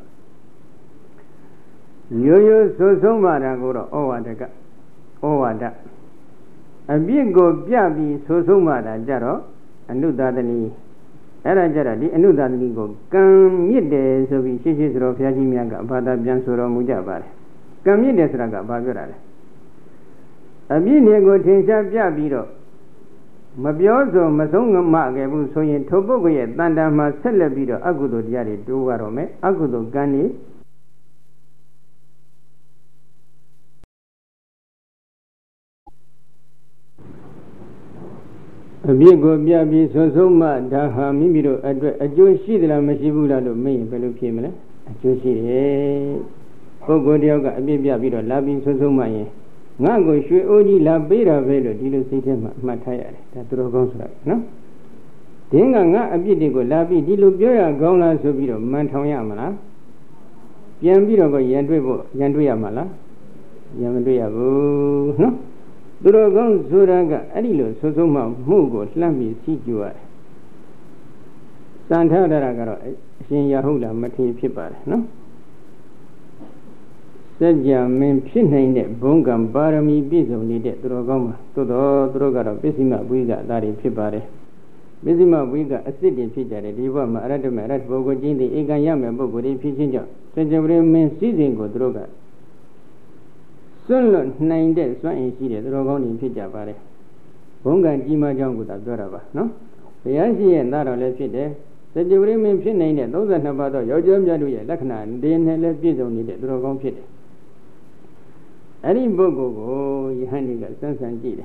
ရိုးရိုးဆိုဆုံးမတာကိုတော့ဩဝါဒကဩဝါဒအပြစ်ကိုပြပြီးဆိုဆုံးမတာကြတော့အနုတ္တနီအဲ့ဒါကြတော့ဒီအနုတ္တနီကိုကံမြစ်တယ်ဆိုပြီးရှိရှိဆိုတော့ဘုရားကြီးများကဘာသာပြန်ဆိုတော်မူကြပါတယ်ကံမြစ်တယ်ဆိုတာကဘာပြောတာလဲအပြစ်တွေကိုထင်ရှားပြပြီးတော့မပြောဆိုမဆုံးမခဲ့ဘူးဆိုရင်ထိုပုဂ္ဂိုလ်ရဲ့တန်တမ်းမှာဆက်လက်ပြီးတော့အကုသိုလ်တရားတွေတိုးရတော့မယ်အကုသိုလ်ကံတွေအပြစ်ကိုပြပြီးဆိုဆုံးမဒါဟာမိမိတို့အတွက်အကျိုးရှိသလားမရှိဘူးလားလို့မေးရင်ဘယ်လိုဖြေမလဲအကျိုးရှိတယ်ပုဂ္ဂိုလ်တယောက်ကအပြစ်ပြပြီးတော့လာပြီးဆိုဆုံးမရင်ငါ့ကိုရွှေအိုးကြီးလာပေးတာပဲလို့ဒီလိုစိတ်ထဲမှာအမှတ်ထားရတယ်ဒါသူတော်ကောင်းဆိုတာနော်ဒင်းကငါအပြစ်တွေကိုလာပြီးဒီလိုပြောရကောင်းလားဆိုပြီးတော့မန်ထောင်ရမလားပြန်ပြီးတော့ရန်တွေ့ဖို့ရန်တွေ့ရမှာလားရန်မတွေ့ရဘူးနော်သူတော်ကောင်းဆိုတာကအဲ့ဒီလိုဆိုဆုံးမှမှုကိုလှမ်းပြီးစီးကြွရတယ်စံထားတာကတော့အရှင်ရဟုတ်လားမထေရဖြစ်ပါတယ်နော်စัจ जा မင်းဖြစ်နိုင်တဲ့ဘုံကံပါရမီပြည့်စုံနေတဲ့သူတော်ကောင်းမှာသို့တော်သူတို့ကတော့ပစ္စည်းမဝိကအသားတွေဖြစ်ပါတယ်ပစ္စည်းမဝိကအစစ်တွေဖြစ်ကြတယ်ဒီဘဝမှာအရတ္တမအရတ္တပုဂ္ဂိုလ်ချင်းတွေဧကံရမယ်ပုဂ္ဂိုလ်တွေဖြစ်ခြင်းကြောင့်စัจ जा ပရိမင်းစည်းစိမ်ကိုသူတို့ကစွန့်လွတ်နိုင်တဲ့စွမ်းအင်ရှိတဲ့သူတော်ကောင်းတွေဖြစ်ကြပါတယ်ဘုံကံကြီးမားကြောင်းကိုသာပြောတာပါနော်ဘုရားရှိရဲ့သားတော်လည်းဖြစ်တယ်စัจ जा ပရိမင်းဖြစ်နိုင်တဲ့သုံးဆယ်နှစ်ပါးသောယောက်ျားများတို့ရဲ့လက္ခဏာတွေနဲ့လည်းပြည့်စုံနေတဲ့သူတော်ကောင်းဖြစ်တယ်အဲ့ဒီပုဂ္ဂိုလ်ကိုယဟန်တွေကစမ်းစမ်းကြည့်တယ်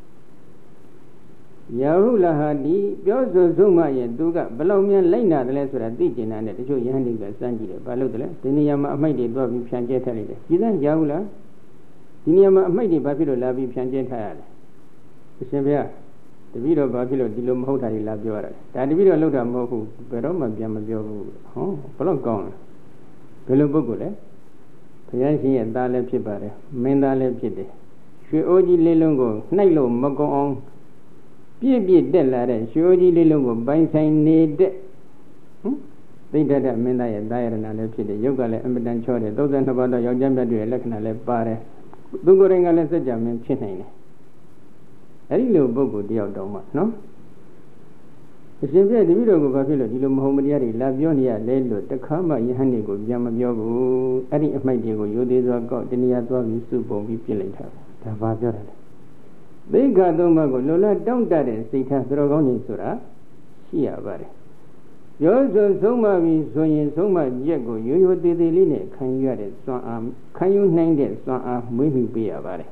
ယာဟုလဟာဒီပြောဆိုဆုံးမရဲ့သူကဘလောက်များလိုက်နာတယ်လဲဆိုတာသိကျင်တာနဲ့တချို့ယဟန်တွေကစမ်းကြည့်တယ်ဘာလို့တလဲဒီနေရာမှာအမိုက်တွေတွားပြီးဖြန့်ကျဲထားလိုက်တယ်ဒီသားယာဟုလားဒီနေရာမှာအမိုက်တွေဘာဖြစ်လို့လာပြီးဖြန့်ကျဲထားရလဲအရှင်ဘုရားတပည့်တော်ဘာဖြစ်လို့ဒီလိုမဟုတ်တာတွေလာပြောရတယ်ဒါတပည့်တော်လောက်တာမဟုတ်ဘူးဘယ်တော့မှပြန်မပြောဘူးဟောဘလောက်ကောင်းလဲဘယ်လိုပုဂ္ဂိုလ်လဲဘုရားရှင်ရဲ့သားလည်းဖြစ်ပါတယ်မင်းသားလည်းဖြစ်တယ်ရွှေအိုးကြီးလေးလုံးကိုနှိုက်လို့မကုန်အောင်ပြည့်ပြည့်တက်လာတဲ့ရွှေအိုးကြီးလေးလုံးကိုပိုင်ဆိုင်နေတဲ့ဟမ်သိတ္တတမင်းသားရဲ့သားရဏလည်းဖြစ်တယ်ရုပ်ကလည်းအမတန်ချောတယ်သုံးဆယ်နှစ်ပါးသောယောက်ျားမြတ်တွေရဲ့လက္ခဏာလည်းပါတယ်သူကိုယ်တိုင်ကလည်းစัจ जा မင်းဖြစ်နိုင်တယ်အဲ့ဒီလိုပုဂ္ဂိုလ်တယောက်တောင်မှနော်အရှင်ပြည့်တပည့်တော်ကဘာဖြစ်လို့ဒီလိုမဟုတ်မတရားတွေလာပြောနေရလဲလို့တခါမှယဟန်တွေကိုပြန်မပြောဘူးအဲ့ဒီအမိုက်တွေကိုရိုသေးစွာကောက်တဏှာသွားပြီးစုပုံပြီးပြစ်လိုက်တာဒါဘာပြောတာလဲသိက္ခာသုံးပါးကိုလောလတောင့်တတဲ့စိတ်ထားသတော်ကောင်းကြီးဆိုတာရှိရပါတယ်ပြောဆိုဆုံးမပြီးဆိုရင်ဆုံးမရက်ကိုရိုးရိုးသေးသေးလေးနဲ့ခံယူရတဲ့စွမ်းအားခံယူနိုင်တဲ့စွမ်းအားမွေးမြူပေးရပါတယ်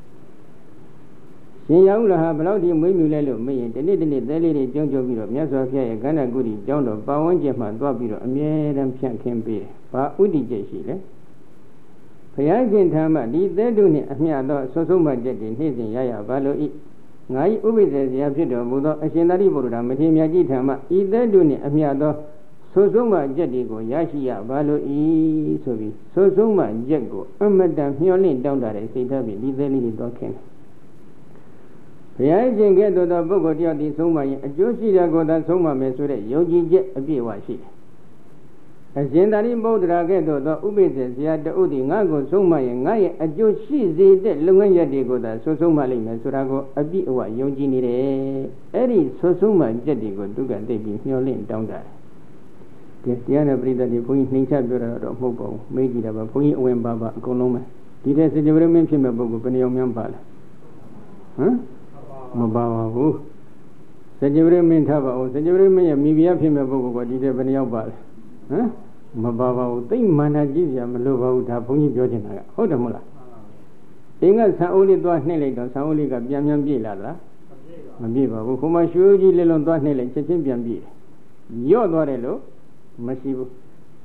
ရှင်ရဟုလဟာဘလောက်ဒီမွေးမြူလဲလို့မေးရင်ဒီနေ့ဒီနေ့သဲလေးတွေကျုံကျုံပြီးတော့မြတ်စွာဘုရားရဲ့ကန္နာကုတိကျောင်းတော်ပါဝန်းကျင်မှာသွားပြီးတော့အမြဲတမ်းဖြန့်ခင်းပေးတယ်။ဘာဥဒိကျရှိလဲ။ဘုရားရှင်ထာမဒီသဲတုနှင့်အမျှသောဆွဆုံးမချက်တွေနေ့စဉ်ရရပါလို့ဤငါဤဥပိ္ပဇေဇရာဖြစ်တော်မူသောအရှင်သာရိပုတ္တရာမထေရမြတ်ကြီးထာမဤသဲတုနှင့်အမျှသောဆွဆုံးမချက်တွေကိုရရှိရပါလို့ဤဆိုပြီးဆွဆုံးမချက်ကိုအမတန်မျှော်လင့်တောင်းတတဲ့စိတ်ထားဖြင့်ဒီသဲလေးတွေသွားခင်းတယ်ဘုရားရှင်ကဲ့သို့သောပုဂ္ဂိုလ်တယောက်ဒီဆုံးမရင်အကျိုးရှိတာကိုသာဆုံးမမယ်ဆိုတဲ့ယုံကြည်ချက်အပြည့်အဝရှိတယ်။အရှင်သာရိပုတ္တရာကဲ့သို့သောဥပိ္ပဇေဇရာတဥသည်ငါ့ကိုဆုံးမရင်ငါရဲ့အကျိုးရှိစေတဲ့လုပ်ငန်းရပ်တွေကိုသာဆွဆုံးမလိမ့်မယ်ဆိုတာကိုအပြည့်အဝယုံကြည်နေတယ်။အဲ့ဒီဆွဆုံးမချက်တွေကိုသူကသိပြီးမျှော်လင့်တောင်းတတယ်။ဒီတရားနဲ့ပြိတ္တတွေဘုန်းကြီးနှိမ်ချပြောတာတော့မဟုတ်ပါဘူး။မေးကြည့်တာပါဘုန်းကြီးအဝင်ပါပါအကုန်လုံးပဲ။ဒီတဲ့စကြဝဠာမင်းဖြစ်မဲ့ပုဂ္ဂိုလ်ဘယ်နှယောက်များပါလဲ။ဟမ်မပါပါဘူးစัจ जा မင်းထားပါဦးစัจ जा မင်းရဲ့မိဖုရားဖြစ်မဲ့ပုဂ္ဂိုလ်ကဒီတဲ့ဘယ်နှယောက်ပါလဲဟမ်မပါပါဘူးသိမာနကြည့်စရာမလိုပါဘူးဒါဘုန်းကြီးပြောချင်တာကဟုတ်တယ်မဟုတ်လားအင်းကဆံအိုးလေးသွားနှိမ့်လိုက်တော့ဆံအိုးလေးကပြန်ပြန်ပြေးလာသလားမပြေးပါဘူးခုမှရွှေကြီးလေးလုံးသွားနှိမ့်လိုက်ချက်ချင်းပြန်ပြေးရော့သွားတယ်လို့မရှိဘူး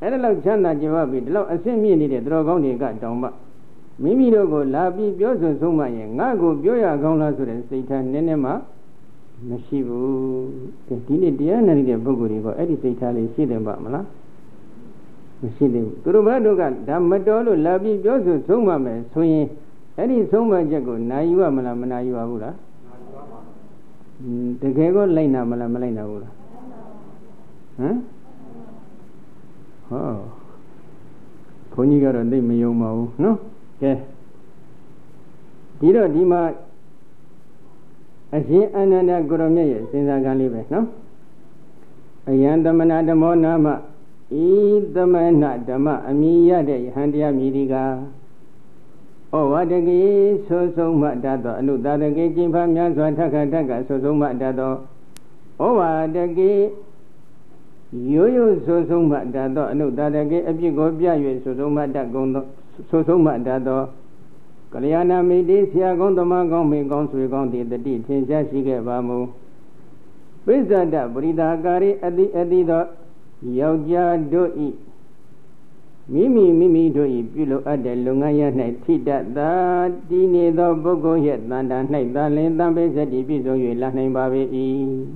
အဲ့ဒါလောက်ချမ်းသာကြွယ်ဝပြီးဒီလောက်အဆင့်မြင့်နေတဲ့သူတော်ကောင်းတွေကတောင်မှမိမိတို့ကိုလာပြီးပြောဆိုဆုံးမရင်ငါ့ကိုပြောရကောင်းလားဆိုတဲ့စိတ်ထားနည်းနည်းမှမရှိဘူးဒီနေ့တရားနာနေတဲ့ပုဂ္ဂိုလ်တွေကအဲ့ဒီစိတ်ထားလေးရှိတယ်ပါမလားမရှိသေးဘူးသူတို့ဘာတို့ကဒါမတော်လို့လာပြီးပြောဆိုဆုံးမမယ်ဆိုရင်အဲ့ဒီဆုံးမချက်ကိုနာယူရမလားမနာယူရဘူးလားတကယ်ကိုလိုက်နာမလားမလိုက်နာဘူးလားဟမ်ဟောဘုန်းကြီးကတော့သိမယုံပါဘူးနော်ကဲဒီတော့ဒီမှာအရှင်အနန္ဒကိုရမြတ်ရဲ့စဉ်းစားကံလေးပဲနော်အယံသမဏဓမ္မောနာမဤသမဏဓမ္မအမိရတဲ့ယဟန်တရားမြည်ဒီကဩဝတကေဆိုဆုံးမတတ်သောအနုတတကေကျင့်ဖာများစွာထက်ခါထက်ကဆိုဆုံးမတတ်သောဩဝတကေရိုးရိုးဆိုဆုံးမတတ်သောအနုတတကေအပြစ်ကိုပြ၍ဆိုဆုံးမတတ်ကုန်သောဆိုဆုံးမတတ်သောကလျာဏမိတ်တိဆရာကောင်းသမားကောင်းမိကောင်းဆွေကောင်းတည်တတိထင်ရှားရှိခဲ့ပါမူပိစ္ဆဒပရိဒါကာရိအတိအတိသောယောက်ျားတို့ဤမိမိမိမိတို့ဤပြုလို့အပ်တဲ့လုပ်ငန်းရ၌ထိတတ်သာတည်နေသောပုဂ္ဂိုလ်ရဲ့တန်တာ၌သာလင်တံပိစတိပြည့်စုံ၍လာနိုင်ပါပေ၏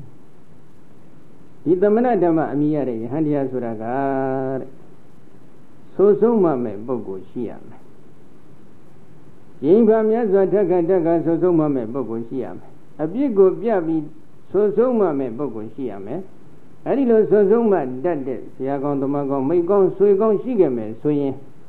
ဒီသမဏဓမ္မအမိရတဲ့ယဟန်တရားဆိုတာကတဲ့ဆိုဆုံးမမဲ့ပုဂ္ဂိုလ်ရှိရမယ်ရင်းပါမြတ်စွာတက္ကတက္ကဆိုဆုံးမမဲ့ပုဂ္ဂိုလ်ရှိရမယ်အပြစ်ကိုပြပြီးဆိုဆုံးမမဲ့ပုဂ္ဂိုလ်ရှိရမယ်အဲ့ဒီလိုဆိုဆုံးမတတ်တဲ့ဆရာကောင်းသမားကောင်းမိကောင်းဆွေကောင်းရှိခဲ့မယ်ဆိုရင်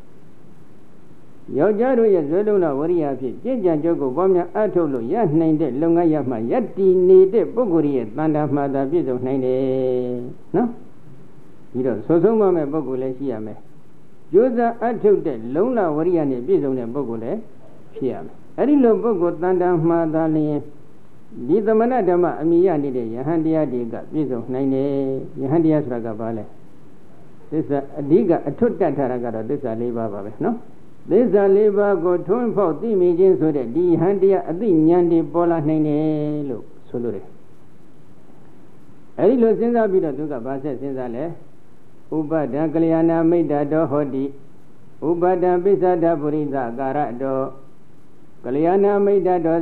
ယောက်ျားတို့ရဲ့ဇွဲလုံးတော်ဝရိယဖြင့်ကြင်ကြံကြုတ်ကိုပေါင်းများအထုတ်လို့ရနိုင်တဲ့လုပ်ငန်းရမှယက်တည်နေတဲ့ပုဂ္ဂိုလ်ရဲ့တန်တာမှသာပြည့်စုံနိုင်တယ်နော်ပြီးတော့ဆိုဆုံးမမဲ့ပုဂ္ဂိုလ်လည်းရှိရမယ်ကြိုးစားအထုတ်တဲ့လုံလဝရိယနဲ့ပြည့်စုံတဲ့ပုဂ္ဂိုလ်လည်းဖြစ်ရမယ်အဲ့ဒီလိုပုဂ္ဂိုလ်တန်တာမှသာလျင်ဒီသမဏဓမ္မအမိရနေတဲ့ယဟန်တရားတွေကပြည့်စုံနိုင်တယ်ယဟန်တရားဆိုတာကဘာလဲသစ္စာအဓိကအထွတ်တတ်ထားတာကတော့သစ္စာ၄ပါးပါပဲနော်သစ္စာ၄ပါးကိုထွန်းဖောက်သိမြင်ခြင်းဆိုတဲ့ဒီယဟန်တရားအသိဉာဏ်တွေပေါ်လာနိုင်တယ်လို့ဆိုလိုတယ်အဲဒီလိုစဉ်းစားပြီးတော့သူကဘာဆက်စဉ်းစားလဲဥပဒံကလျာဏမိတ်တတော်ဟောတိဥပဒံပိစ္ဆဒပုရိသကာရတော်ကလျာဏမိတ်တတော်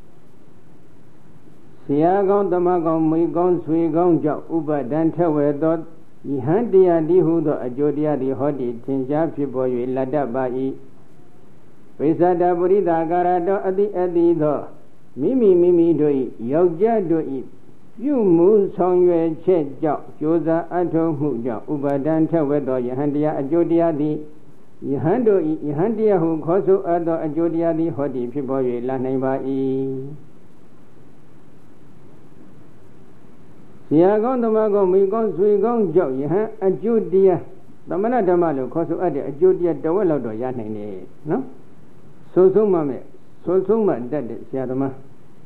ဆရာကောင်းတမကောင်းမိကောင်းဆွေကောင်းကြောင့်ဥပဒံထက်ဝဲသောယဟန်တရားဒီဟုသောအကျိုးတရားသည်ဟောတိထင်ရှားဖြစ်ပေါ်၍လတ္တပါ၏ပိစ္ဆဒပုရိသကာရတော်အတိအတိသောမိမိမိမိတို့၏ယောက်ျားတို့၏ပြုမှုဆောင်ရွယ်ချက်ကြောင့်ကြိုးစားအထောက်မှုကြောင့်ဥပဒံထက်ဝဲသောယဟန်တရားအကျိုးတရားသည်ယဟန်တို့၏ယဟန်တရားဟုခေါ်ဆိုအပ်သောအကျိုးတရားသည်ဟောတိဖြစ်ပေါ်၍လာနိုင်ပါ၏ဆရာကောင်းသမားကောင်းမိကောင်းဆွေကောင်းကြောင့်ယဟန်အကျိုးတရားသမဏဓမ္မလို့ခေါ်ဆိုအပ်တဲ့အကျိုးတရားတဝက်လောက်တော့ရနိုင်တယ်နော်ဆိုဆုံးမမဲ့ဆိုဆုံးမတတ်တဲ့ဆရာသမား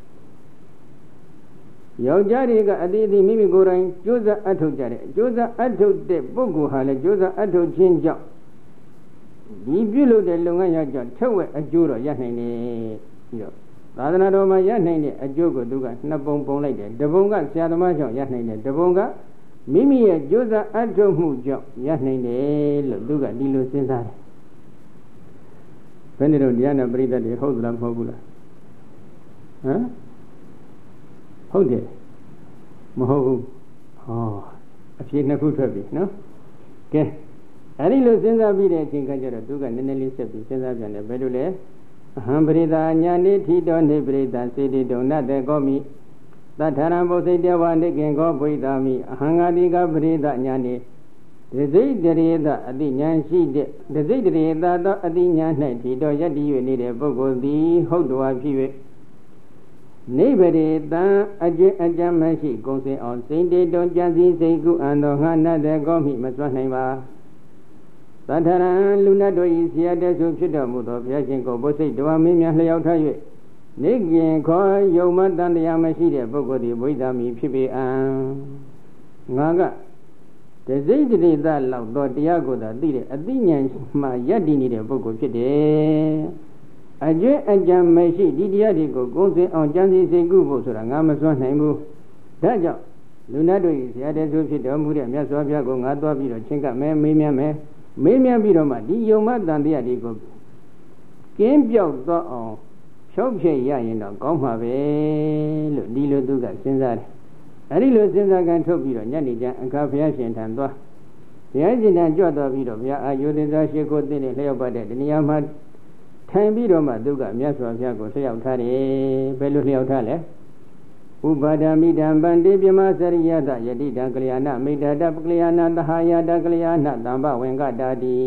ယောက်ျားတွေကအသေးသေးမိမိကိုယ်တိုင်ကြိုးစားအထုတ်ကြတယ်ကြိုးစားအထုတ်တဲ့ပုဂ္ဂိုလ်ဟာလည်းကြိုးစားအထုတ်ခြင်းကြောင့်ဒီပြုလုပ်တဲ့လုပ်ငန်းရောက်ကြောင့်ထက်ဝက်အကျိုးတော့ရနိုင်တယ်ပြီးတော့သာသနာတော်မှာရနိုင်တဲ့အကျိုးကိုသူကနှစ်ပုံပုံလိုက်တယ်တပုံကဆရာသမားကြောင့်ရနိုင်တယ်တပုံကမိမိရဲ့ကြိုးစားအထုတ်မှုကြောင့်ရနိုင်တယ်လို့သူကဒီလိုစဉ်းစားတယ်ဘယ်နဲ့တော့တရားနာပရိသတ်တွေဟုတ်သလားမဟုတ်ဘူးလားဟမ်ဟုတ်တယ်မဟုတ်ဘူးဟောအဖြေနှစ်ခုထွက်ပြီနော်ကဲအဲ့ဒီလိုစဉ်းစားပြီးတဲ့အချိန်ခါကျတော့သူကနည်းနည်းလေးဆက်ပြီးစဉ်းစားပြန်တယ်ဘယ်လိုလဲအဟံပရိသညာနိထိတောနေပရိသစေတိတုံနတေကောမိသတ္ထရံဘုစိတဝနိကေကောဘွိတာမိအဟံငါတိကပရိသညာနိဒစိတရေသအတိညာရှိတဲ့ဒစိတရေသသောအတိညာ၌ထိတောယတ္တိ၍နေတဲ့ပုဂ္ဂိုလ်သည်ဟုတ်တော်ဖြစ်၍နိဗ္ဗေတံအကျင့်အကြမ်းမရှိကုံစင်အောင်စိတ်တေတုံကြံစည်စိတ်ကုအံတော်ငါနတေကောမိမစွမ်းနိုင်ပါသတ္ထရံလူနတ်တို့၏ဆရာတဆုဖြစ်တော်မူသောဘုရားရှင်ကိုဘုစိတ်တဝမင်းများလျောက်ထား၍နေကင်ခေါ်ယုံမတန်တရားမရှိတဲ့ပုဂ္ဂိုလ်သည်ဝိသမိဖြစ်ပေအံငါကတစိတ်တိသလောက်သောတရားကိုသာသိတဲ့အသိဉာဏ်မှယက်တည်နေတဲ့ပုဂ္ဂိုလ်ဖြစ်တယ်အကျင့်အကြံမရှိဒီတရားတွေကိုကိုယ်စင်အောင်ကြံစည်စိတ်ကုဖို့ဆိုတာငါမစွမ်းနိုင်ဘူးဒါကြောင့်လူနတ်တို့ဆရာတဲ့ဆိုဖြစ်တော်မူတဲ့မြတ်စွာဘုရားကိုငါသွားပြီးတော့ချင်းကမဲမေးမြန်းမယ်မေးမြန်းပြီးတော့မှဒီယုံမတန်တရားတွေကိုကင်းပြောက်တော့အောင်ဖြုတ်ဖြစ်ရရင်တော့ကောင်းမှာပဲလို့ဒီလိုသူကစဉ်းစားတယ်အဲဒီလိုစဉ်းစားကန်ထုတ်ပြီးတော့ညနေကျအခါဘုရားရှင်ထံသွားဘုရားရှင်ထံကြွသွားပြီးတော့ဘုရားအာယုသေသာရှိခိုးတဲ့လျှောက်ပတ်တဲ့ဒီနေရာမှာထိုင်ပြီးတော့မှသူကမြတ်စွာဘုရားကိုလျှောက်ထားတယ်ဘယ်လိုလျှောက်ထားလဲဥပါဒမိတံဗန္တိပြမစရိယတယတိတံကလျာဏမိတ္တတပကလျာဏသဟာယတကလျာဏတမ္ပဝင်္ကတာတိ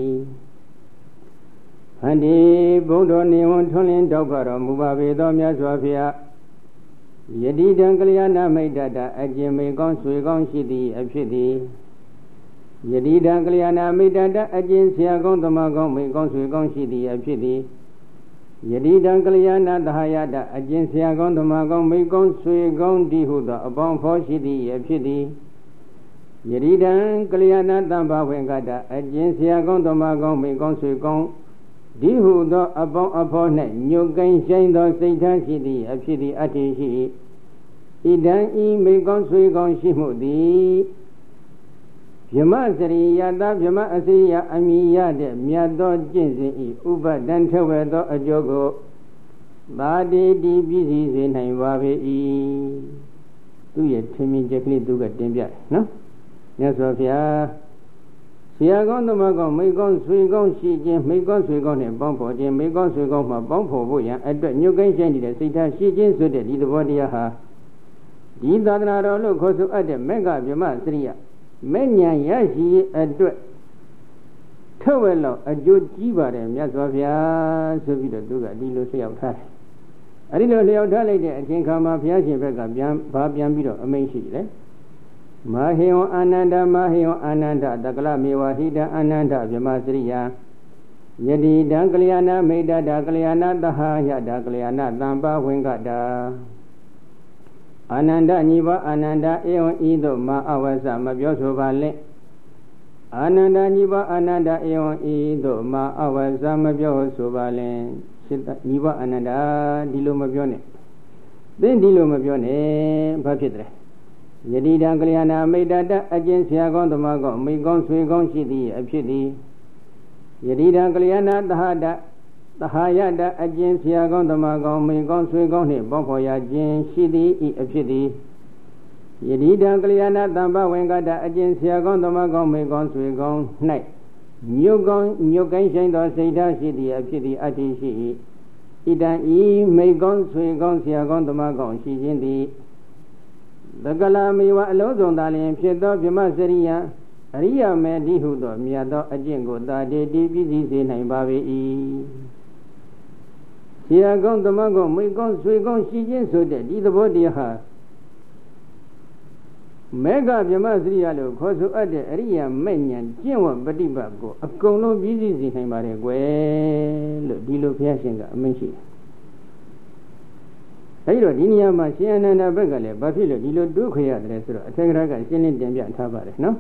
ဟန္တိဘုဒ္ဓနေဝံထွန်းလင်းတောက်ပါတော်မူပါပေသောမြတ်စွာဘုရားယတိတံကလျာဏမိတ္တတအကျင့်မေကောင်းဆွေကောင်းရှိသည်အဖြစ်သည်ယတိတံကလျာဏမိတ္တတအကျင့်ဆရာကောင်းသမကောင်းမေကောင်းဆွေကောင်းရှိသည်အဖြစ်သည်ယတိတံကလျာဏသဟာယတအကျင့်ဆရာကောင်းသမကောင်းမေကောင်းဆွေကောင်းဒီဟုသောအပေါင်းဖော်ရှိသည်အဖြစ်သည်ယတိတံကလျာဏတမ္ပဝေကတအကျင့်ဆရာကောင်းသမကောင်းမေကောင်းဆွေကောင်းဒီဟုသောအပေါင်းအဖော်၌ညုတ်ကိန်းဆိုင်သောစိတ်ထားရှိသည်အဖြစ်သည်အတ္တိရှိဣဒံဤမေကောင်းဆွေကောင်းရှိမှုသည်ဗြမစရိယတဗြမအစိယအမိယတဲ့မြတ်သောကျင့်စဉ်ဤဥပဒံထဝေသောအကျိုးကိုသာတိတိပြည့်စည်စေနိုင်ပါပေ၏သူရဲ့ထင်မြင်ချက်ကလေးသူကတင်ပြတယ်နော်မြတ်စွာဘုရားဆရာကောင်းသမကောင်းမိကောင်းဆွေကောင်းရှိခြင်းမိကောင်းဆွေကောင်းနဲ့ပေါင်းဖော်ခြင်းမိကောင်းဆွေကောင်းမှပေါင်းဖော်ဖို့ရန်အတွက်ညှို့ကိန်းဆိုင်နေတဲ့စိတ်ထားရှိခြင်းဆိုတဲ့ဒီသဘောတရားဟာဒီသာသနာတော်လို့ခေါ်ဆိုအပ်တဲ့မေဃဗြမစရိယမဲ့ညာရရှိအတွက်ထဝက်လောက်အကျိုးကြီးပါတယ်မြတ်စွာဘုရားဆိုပြီးတော့သူကဒီလိုလျှောက်ထားတယ်အဲဒီလိုလျှောက်ထားလိုက်တဲ့အချိန်ခါမှာဘုရားရှင်ဘက်ကပြန်ဘာပြန်ပြီးတော့အမိန့်ရှိတယ်မဟေယံအာနန္ဒမဟေယံအာနန္ဒတကလမေဝဟိတအာနန္ဒဗြမစရိယယတိတံကလျာဏမိတ္တတာကလျာဏသဟာယတာကလျာဏတမ္ပဝင်္ကတာအာနန္ဒညီဘအာနန္ဒဧဝံဤသို့မအဝဆမပြောဆိုပါလဲအာနန္ဒညီဘအာနန္ဒဧဝံဤသို့မအဝဆမပြောဆိုပါလဲညီဘအာနန္ဒဒီလိုမပြောနဲ့သင်ဒီလိုမပြောနဲ့ဘာဖြစ်တယ်ယတိတံကလျာဏမိတ္တတအကျင့်ဆရာကောင်းသမကောင်းမိကောင်းဆွေကောင်းရှိသည်အဖြစ်သည်ယတိတံကလျာဏသဟတသဟာယတအကျင့်ဆရာကောင်းသမကောင်းမိကောင်းဆွေကောင်းနှင့်ပေါင်းဖော်ရခြင်းရှိသည်ဤအဖြစ်သည်ယတိတံကလျာဏတမ္ပဝင်္ကတအကျင့်ဆရာကောင်းသမကောင်းမိကောင်းဆွေကောင်း၌ညုတ်ကောင်းညုတ်ကိုင်းဆိုင်သောစိတ်ထားရှိသည်အဖြစ်သည်အတ္တိရှိ၏ဣတံဤမိကောင်းဆွေကောင်းဆရာကောင်းသမကောင်းရှိခြင်းသည်သကလာမေဝအလုံးစုံသာလျှင်ဖြစ်သောဗြမစရိယအရိယမေတိဟုသောမြတ်သောအကျင့်ကိုသာတေတိပြည့်စည်စေနိုင်ပါပေ၏ဆရာကောင်းသမကောင်းမိကောင်းဆွေကောင်းရှိခြင်းဆိုတဲ့ဒီသဘောတရားဟာမေဃဗြမစရိယလို့ခေါ်ဆိုအပ်တဲ့အရိယမေဉ္ဇဉ်ကျင့်ဝတ်ပฏิပတ်ကိုအကုန်လုံးပြည့်စည်စေနိုင်ပါတယ်ကွယ်လို့ဒီလိုဘုရားရှင်ကအမိန့်ရှိတယ်အဲဒီတော့ဒီနေရာမှာရှင်အနန္ဒဘက်ကလည်းဘာဖြစ်လို့ဒီလိုတွေးခွေရတယ်ဆိုတော့အထက်ကရာကရှင်းလင်းတင်ပြထားပါတယ်နော်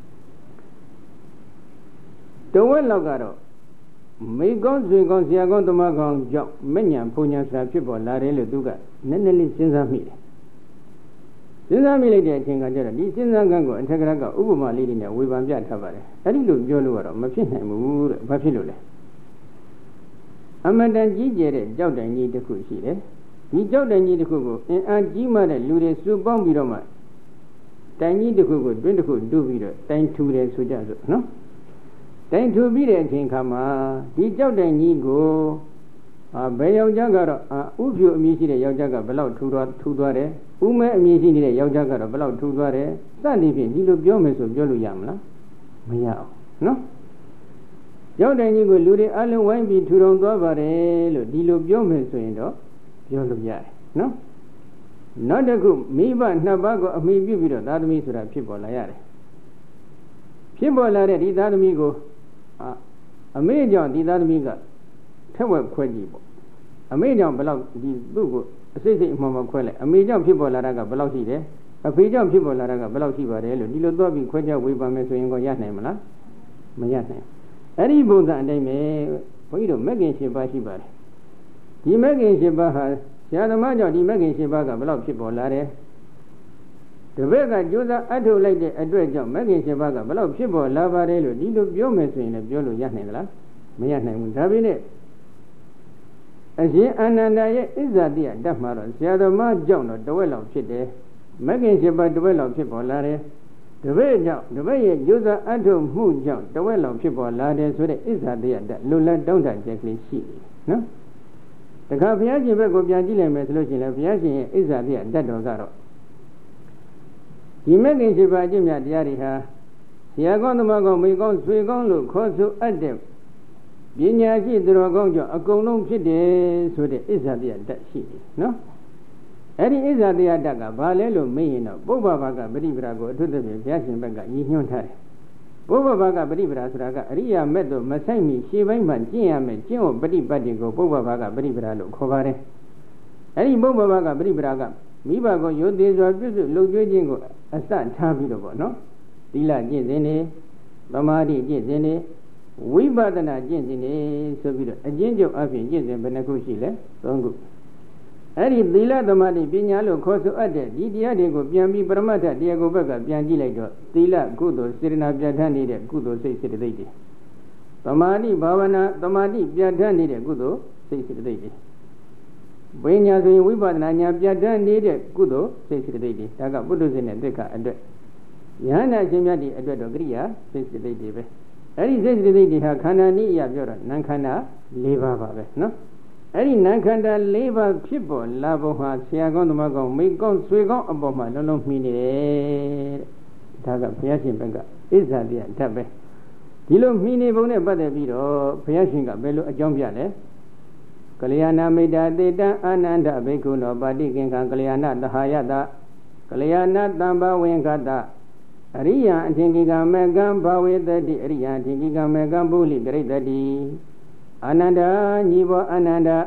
တဝက်လောက်ကတော့မိကောင်းဆွေကောင်းဆရာကောင်းသမကောင်းကြောင့်မညံဖုန်ညာဆရာဖြစ်ပေါ်လာတယ်လို့သူကနည်းနည်းလေးစဉ်းစားမိတယ်စဉ်းစားမိလိုက်တဲ့အချိန်ကကျတော့ဒီစဉ်းစားကံကိုအထက်ကရာကဥပမာလေးတွေနဲ့ဝေဖန်ပြထားပါတယ်အဲ့ဒီလိုပြောလို့ကတော့မဖြစ်နိုင်ဘူးတဲ့ဘာဖြစ်လို့လဲအမတန်ကြီးကျယ်တဲ့ကြောက်တိုင်ကြီးတစ်ခုရှိတယ်ဒီကြောက်တိုင်ကြီးတစ်ခုကိုအင်အားကြီးမှတဲ့လူတွေစုပေါင်းပြီးတော့မှတိုင်ကြီးတစ်ခုကိုတွင်းတစ်ခုတူပြီးတော့တိုင်ထူတယ်ဆိုကြစို့နော်တိုင်ထူပြီးတဲ့အချိန်ခါမှာဒီကြောက်တိုင်ကြီးကိုအာဘယ်ယောက်ျားကတော့အာဥဖြူအမည်ရှိတဲ့ယောက်ျားကဘယ်လောက်ထူသွားထူသွားတယ်ဥမဲအမည်ရှိနေတဲ့ယောက်ျားကတော့ဘယ်လောက်ထူသွားတယ်စသည်ဖြင့်ဒီလိုပြောမယ်ဆိုပြောလို့ရမလားမရအောင်နော်ကြောက်တိုင်ကြီးကိုလူတွေအလုံးဝိုင်းပြီးထူထောင်သွားပါတယ်လို့ဒီလိုပြောမယ်ဆိုရင်တော့ပြောလို့ရတယ်နော်နောက်တစ်ခုမိဘနှစ်ပါးကိုအမိပြုပြီးတော့သာသမီဆိုတာဖြစ်ပေါ်လာရတယ်ဖြစ်ပေါ်လာတဲ့ဒီသာသမီကိုအမေကြောင့်ဒီသာသမီကထက်ဝက်ခွဲကြည့်ပေါ့အမေကြောင့်ဘယ်လောက်ဒီသူ့ကိုအစိတ်စိတ်အမှန်မှခွဲလိုက်အမေကြောင့်ဖြစ်ပေါ်လာတာကဘယ်လောက်ရှိတယ်အဖေကြောင့်ဖြစ်ပေါ်လာတာကဘယ်လောက်ရှိပါတယ်လို့ဒီလိုသွားပြီးခွဲခြားဝေဖန်မယ်ဆိုရင်ကိုရနိုင်မလားမရနိုင်အဲ့ဒီပုံစံအတိုင်းပဲဘုန်းကြီးတို့မဂ္ဂင်၈ပါးရှိပါတယ်ဒီမဂ္ဂင်၈ပါးဟာဆရာသမားကြောင့်ဒီမဂ္ဂင်၈ပါးကဘယ်လောက်ဖြစ်ပေါ်လာတယ်တပည့်ကကြိုးစားအထုတ်လိုက်တဲ့အတွက်ကြောင့်မဂ္ဂင်၈ပါးကဘလို့ဖြစ်ပေါ်လာပါတယ်လို့ဒီလိုပြောမယ်ဆိုရင်လည်းပြောလို့ရနိုင်သလားမရနိုင်ဘူးဒါပေမဲ့အရှင်အာနန္ဒာရဲ့ဣဇာတိယတတ်မှာတော့ဆရာတော်မကြောင့်တော့တဝက်လောက်ဖြစ်တယ်မဂ္ဂင်၈ပါးတဝက်လောက်ဖြစ်ပေါ်လာတယ်တပည့်ကြောင့်တပည့်ရဲ့ကြိုးစားအထုတ်မှုကြောင့်တဝက်လောက်ဖြစ်ပေါ်လာတယ်ဆိုတဲ့ဣဇာတိယတတ်လွတ်လပ်တောင်းတချက်ကလေးရှိတယ်နော်တခါဘုရားရှင်ဘက်ကိုပြန်ကြည့်လိုက်မယ်ဆိုလို့ရှိရင်လည်းဘုရားရှင်ရဲ့ဣဇာတိယတတ်တော်ကတော့ဒီမဂ္ဂင်၈ပါးအကျင့်များတရားတွေဟာဆရာကောင်းသမားကောင်းမိကောင်းဆွေကောင်းလို့ခေါ်ဆိုအပ်တဲ့ပညာရှိသူတော်ကောင်းကြောင့်အကုန်လုံးဖြစ်တယ်ဆိုတဲ့ဣဇာတိယတတ်ရှိတယ်နော်အဲ့ဒီဣဇာတိယတတ်ကဘာလဲလို့မေးရင်တော့ပုဗ္ဗဘာကပရိပရာကိုအထွတ်သဖြင့်ဘုရားရှင်ဘက်ကရည်ညွှန်းထားတယ်ပုဗ္ဗဘာကပရိပရာဆိုတာကအရိယာမက်တို့မဆိုင်မီရှေ့ပိုင်းမှာကျင့်ရမယ်ကျင့်ဝတ်ပฏิပတ်တွေကိုပုဗ္ဗဘာကပရိပရာလို့ခေါ်ပါတယ်အဲ့ဒီပုဗ္ဗဘာကပရိပရာကမိဘကိုရိုသေစွာပြုစုလှုပ်ကြွေးခြင်းကိုအစထားပြီးတော့ပေါ့နော်သီလကျင့်စဉ်နေသမာဓိကျင့်စဉ်နေဝိပဿနာကျင့်စဉ်နေဆိုပြီးတော့အကျဉ်းချုပ်အပြင်ကျင့်စဉ်ဘယ်နှခုရှိလဲသုံးခုအဲ့ဒီသီလသမာဓိပညာလို့ခေါ်ဆိုအပ်တဲ့ဒီတရားတွေကိုပြန်ပြီးပရမတ္ထတရားကိုဘက်ကပြန်ကြည့်လိုက်တော့သီလကုသိုလ်စေတနာပြဋ္ဌာန်းနေတဲ့ကုသိုလ်စိတ်စေတသိက်တွေသမာဓိဘာဝနာသမာဓိပြဋ္ဌာန်းနေတဲ့ကုသိုလ်စိတ်စေတသိက်တွေဝိညာဉ်ဆိုရင်ဝိပဿနာညာပြဋ္ဌာန်းနေတဲ့ကုသိုလ်စိတ်စေတသိက်တွေဒါကပုထုဇဉ်နဲ့သိက္ခာအတွက်ယဟနာရှင်မြတ်ဒီအတွက်တော့ကရိယာစိတ်စေတသိက်တွေပဲအဲ့ဒီစိတ်စေတသိက်တွေဟာခန္ဓာနည်းအရာပြောတော့နာမ်ခန္ဓာ၄ပါးပါပဲနော်အဲ့ဒီနာမ်ခန္ဓာ၄ပါးဖြစ်ပေါ်လာပုံဟာဆရာကောင်းသမားကောင်းမိကောင်းဆွေကောင်းအပေါ်မှာလုံးလုံးမှီနေတယ်တဲ့ဒါကဘုရားရှင်ဘက်ကဣဇာတိယဓာတ်ပဲဒီလိုမှီနေပုံနဲ့ပတ်သက်ပြီးတော့ဘုရားရှင်ကဘယ်လိုအကြောင်းပြလဲကလျာဏမိတ်တာတေတံအာနန္ဒဘိက္ခုနောပါတိကင်္ခံကလျာဏသဟာယတကလျာဏတံဘဝင်္ဂတအရိယအထင်ကိကမေကံဘဝေတတိအရိယအထင်ကိကမေကံပုလိဂရိတတိအာနန္ဒာညီဘောအာနန္ဒာ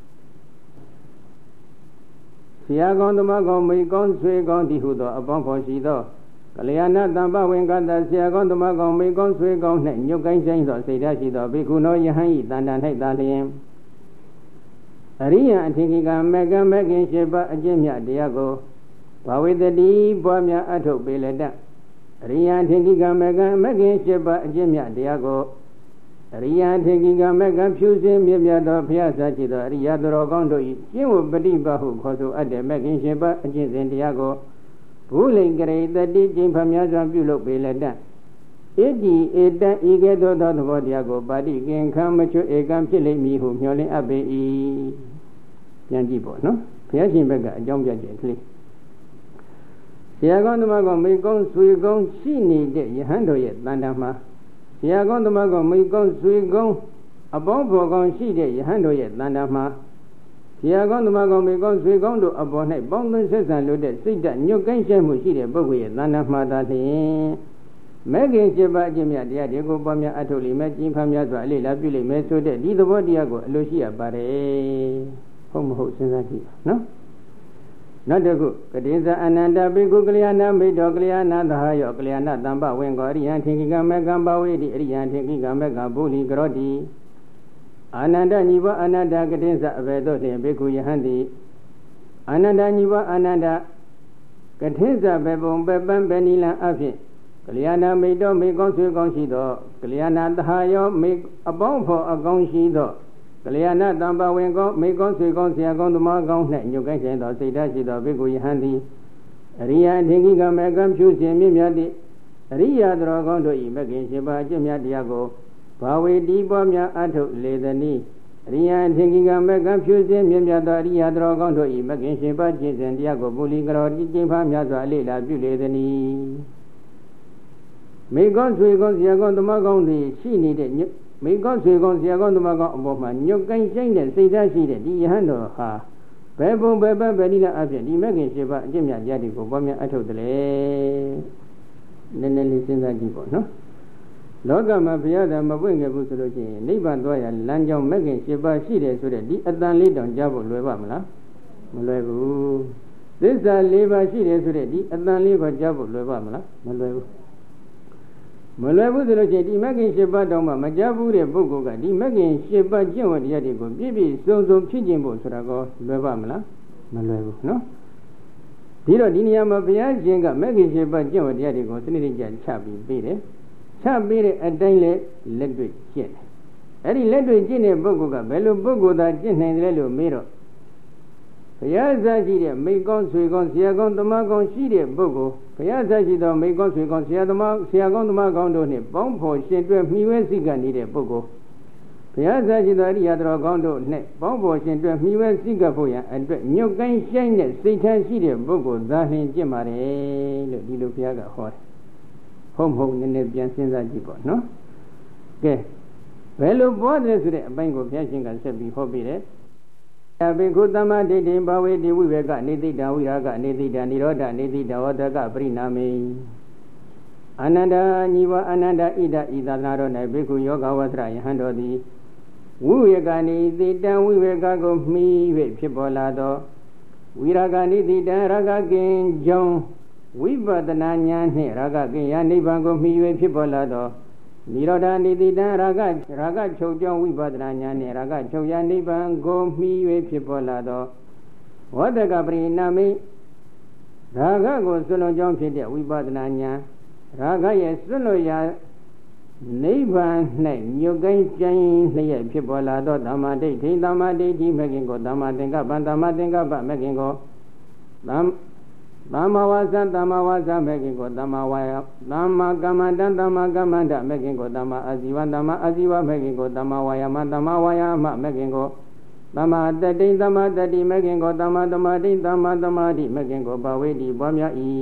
ဆရာကောင်းသမားကောင်းမိကောင်းဆွေကောင်းသည်ဟုသောအပေါင်းဖော်ရှိသောကလျာဏတံဘဝင်္ဂတဆရာကောင်းသမားကောင်းမိကောင်းဆွေကောင်း၌ညုတ်ကိုင်းဆိုင်သောစိတ်ဓာတ်ရှိသောဘိက္ခုနောယဟန်ဤတန်တန်၌သာလျင်အရိယအထင်ကိကမေကံမေခင်ရှိပါအကျင့်မြတ်တရားကိုဘဝေတတိပွားများအထုတ်ပေလက်တအရိယအထင်ကိကမေကံမေခင်ရှိပါအကျင့်မြတ်တရားကိုအရိယအထင်ကိကမေကံဖြူစင်မြတ်မြတ်သောဘုရားစာရှိသောအရိယသူတော်ကောင်းတို့၏ကျင့်ဝတ်ပฏิပတ်ဟုခေါ်ဆိုအပ်တဲ့မေခင်ရှိပါအကျင့်စဉ်တရားကိုဘုလိင်္ဂရိတတိကျင့်ဖတ်များစွာပြုလုပ်ပေလက်တဣတိဧတံဤကဲ့သို့သောသဘောတရားကိုပါတိကင်ခံမချွဧကံဖြစ်လိမ့်မည်ဟုမျှော်လင့်အပ်ပေ၏ပြန်ကြည့်ပေါ့နော်ဘုရားရှင်ဘက်ကအကြောင်းပြချက်ကလေးဆရာကောင်းသမားကောင်းမိကောင်းဆွေကောင်းရှိနေတဲ့ယဟန်တို့ရဲ့တန်တမှာဆရာကောင်းသမားကောင်းမိကောင်းဆွေကောင်းအပေါင်းဖော်ကောင်းရှိတဲ့ယဟန်တို့ရဲ့တန်တမှာဆရာကောင်းသမားကောင်းမိကောင်းဆွေကောင်းတို့အပေါ်၌ပေါင်းသင်းဆက်ဆံလို့တဲ့စိတ်ဓာတ်ညှို့ကိုင်းရှဲမှုရှိတဲ့ပုဂ္ဂိုလ်ရဲ့တန်တမှာသာလျှင်မဲခင်ရှိပါအကျင့်မြတ်တရားတွေကိုပွားများအထုတ်လိမ့်မယ်ကျင့်ဖန်များစွာအလေ့လာပြုလိမ့်မယ်ဆိုတဲ့ဒီသဘောတရားကိုအလိုရှိရပါတယ်ဟုတ်မဟုတ်စဉ်းစားကြည့်နော်နောက်တစ်ခုကတိဇာအနန္တပိကုကလျာဏမိတ်တော်ကလျာဏသဟာယောကလျာဏတံပဝင်ကောအရိယံထင်ကိကမေကံဘဝေတိအရိယံထင်ကိကမေကံဘုလိကရောတိအာနန္ဒညီဘအာနန္ဒကတိဇာအဘေသောလျင်ဘိက္ခုယဟန်တိအာနန္ဒညီဘအာနန္ဒကတိဇာဘေပုံပေပံပေနိလံအဖြစ်ကလျာဏမိတ်တော်မိကောင်းဆွေကောင်းရှိသောကလျာဏသဟာယောမိအပေါင်းဖော်အကောင်းရှိသောကလျာဏတံပဝင်ကောမိကောင်းဆွေကောင်းဆရာကောင်းသမားကောင်း၌ညုတ်ကိုင်းဆိုင်သောစိတ်ဓာတ်ရှိသောဘိက္ခုယဟန်သည်အရိယအထင်ကိကမေကံဖြူစင်မြင့်မြတ်သည့်အရိယသူတော်ကောင်းတို့၏မဂ္ဂင်ရှင်ပါအကျင့်မြတ်တရားကိုဘာဝေတိပွားများအထုတ်လေသနည်းအရိယအထင်ကိကမေကံဖြူစင်မြင့်မြတ်သောအရိယသူတော်ကောင်းတို့၏မဂ္ဂင်ရှင်ပါကျင့်စဉ်တရားကိုပုလိကရောတိကျင့်ဖားများစွာအလေ့လာပြုလေသနည်းမိကောင်းဆွေကောင်းဆရာကောင်းသမားကောင်းသည်ရှိနေတဲ့မိကောင်းဆွေကောင်းဆရာကောင်းသမားကောင်းအပေါ်မှာညှို့ကိုင်းဆိုင်တဲ့စိတ်ဓာတ်ရှိတဲ့ဒီယဟန်တော်ဟာဘယ်ပုံဘယ်ဘက်ဘယ်နည်းလားအဖြစ်ဒီမဂ္ဂင်ရှိပါအကျင့်မြတ်တရားတွေကိုပွားများအထုတ်တယ်လေနည်းနည်းလေးစဉ်းစားကြည့်ပေါ့နော်လောကမှာဘုရားတော်မပွင့်ခဲ့ဘူးဆိုလို့ရှိရင်နိဗ္ဗာန်သွားရလမ်းကြောင်းမဂ္ဂင်ရှိပါရှိတယ်ဆိုတဲ့ဒီအတန်လေးတောင်ကြားဖို့လွယ်ပါမလားမလွယ်ဘူးသစ္စာ၄ပါးရှိတယ်ဆိုတဲ့ဒီအတန်လေးကိုကြားဖို့လွယ်ပါမလားမလွယ်ဘူးမလွယ်ဘူးဆိုလို့ရှိရင်ဒီမဂ္ဂင်၈ပါးတောင်မှမကြားဘူးတဲ့ပုဂ္ဂိုလ်ကဒီမဂ္ဂင်၈ပါးကျင့်ဝတ်တရားတွေကိုပြည့်ပြည့်စုံစုံဖြစ်ခြင်းဖို့ဆိုတာကောလွယ်ပါမလားမလွယ်ဘူးနော်ဒီတော့ဒီနေရာမှာဘုရားရှင်ကမဂ္ဂင်ရှင်ပတ်ကျင့်ဝတ်တရားတွေကိုစနစ်တကျချပြီးပေးတယ်ချပေးတဲ့အတိုင်းလဲလက်တွေ့ကျင့်တယ်အဲ့ဒီလက်တွေ့ကျင့်တဲ့ပုဂ္ဂိုလ်ကဘယ်လိုပုဂ္ဂိုလ်သာကျင့်နိုင်တယ်လို့မေးတော့ဘုရားစားရှိတဲ့မိကောင်းဆွေကောင်းဆရာကောင်းသမားကောင်းရှိတဲ့ပုဂ္ဂိုလ်ဘုရားစားရှိသောမိကောင်းဆွေကောင်းဆရာသမားဆရာကောင်းသမားကောင်းတို့နှင့်ပေါင်းဖော်ရှင်တွဲမှီဝဲစိတ်ကနေတဲ့ပုဂ္ဂိုလ်ဘုရားစားရှိသောအရိယာတော်ကောင်းတို့နှင့်ပေါင်းဖော်ရှင်တွဲမှီဝဲစိတ်ကဖို့ရန်အတွက်ညွတ်ကိုင်းရှိုင်းတဲ့စိတ်ထားရှိတဲ့ပုဂ္ဂိုလ်သာလျှင်ကျင့်ပါတယ်လို့ဒီလိုဘုရားကဟောတယ်ဟုတ်မဟုတ်နည်းနည်းပြန်စဉ်းစားကြည့်ပေါ့နော်ကဲဘယ်လိုပွားတယ်ဆိုတဲ့အပိုင်းကိုဘုရားရှင်ကဆက်ပြီးဟောပြတယ်အဘိက္ခုသမ္မာဒိဋ္ဌိဘာဝေတိဝိဝေကနေတိတဝိရာဂနေတိတនិရောဓနေတိတဝတ္တကပရိနာမေအာနန္ဒာညီဝအာနန္ဒာဣဒဣသနာတော်၌ဘိက္ခုယောဂဝသရယဟန်တော်သည်ဝိဝေကနေတိတံဝိဝေကကိုမှီ၍ဖြစ်ပေါ်လာသောဝိရာဂနေတိတံရာဂကင်ကြောင့်ဝိပဿနာဉာဏ်နှင့်ရာဂကင်ယနိဗ္ဗာန်ကိုမှီ၍ဖြစ်ပေါ်လာသောနိရောဓနိတိတံရာဂရာဂချုပ်ကြောင်းဝိပဿနာဉာဏ်နှင့်ရာဂချုပ်ရာနိဗ္ဗာန်ကိုမှီ၍ဖြစ်ပေါ်လာသောဝတ္တကပရိနာမိရာဂကိုစွန့်လွတ်ကြောင်းဖြစ်တဲ့ဝိပဿနာဉာဏ်ရာဂရဲ့စွန့်လွတ်ရာနိဗ္ဗာန်၌ညုတ်ကိုင်းကျင်းလျက်ဖြစ်ပေါ်လာသောသမ္မာဒိဋ္ဌိသမ္မာဒိဋ္ဌိမဂ္ဂင်ကိုသမ္မာသင်္ကပ္ပသမ္မာသင်္ကပ္ပမဂ္ဂင်ကိုသမ္သမ္မာဝါစာသမ္မာဝါစာမဂ္ဂင်ကိုသမ္မာဝါယသမ္မာကမ္မန္တသမ္မာကမ္မန္တမဂ္ဂင်ကိုသမ္မာအာဇီဝသမ္မာအာဇီဝမဂ္ဂင်ကိုသမ္မာဝါယာမသမ္မာဝါယာမမဂ္ဂင်ကိုသမ္မာတတိသမ္မာတတိမဂ္ဂင်ကိုသမ္မာသမာဓိသမ္မာသမာဓိမဂ္ဂင်ကိုဘဝေတိပွားများ၏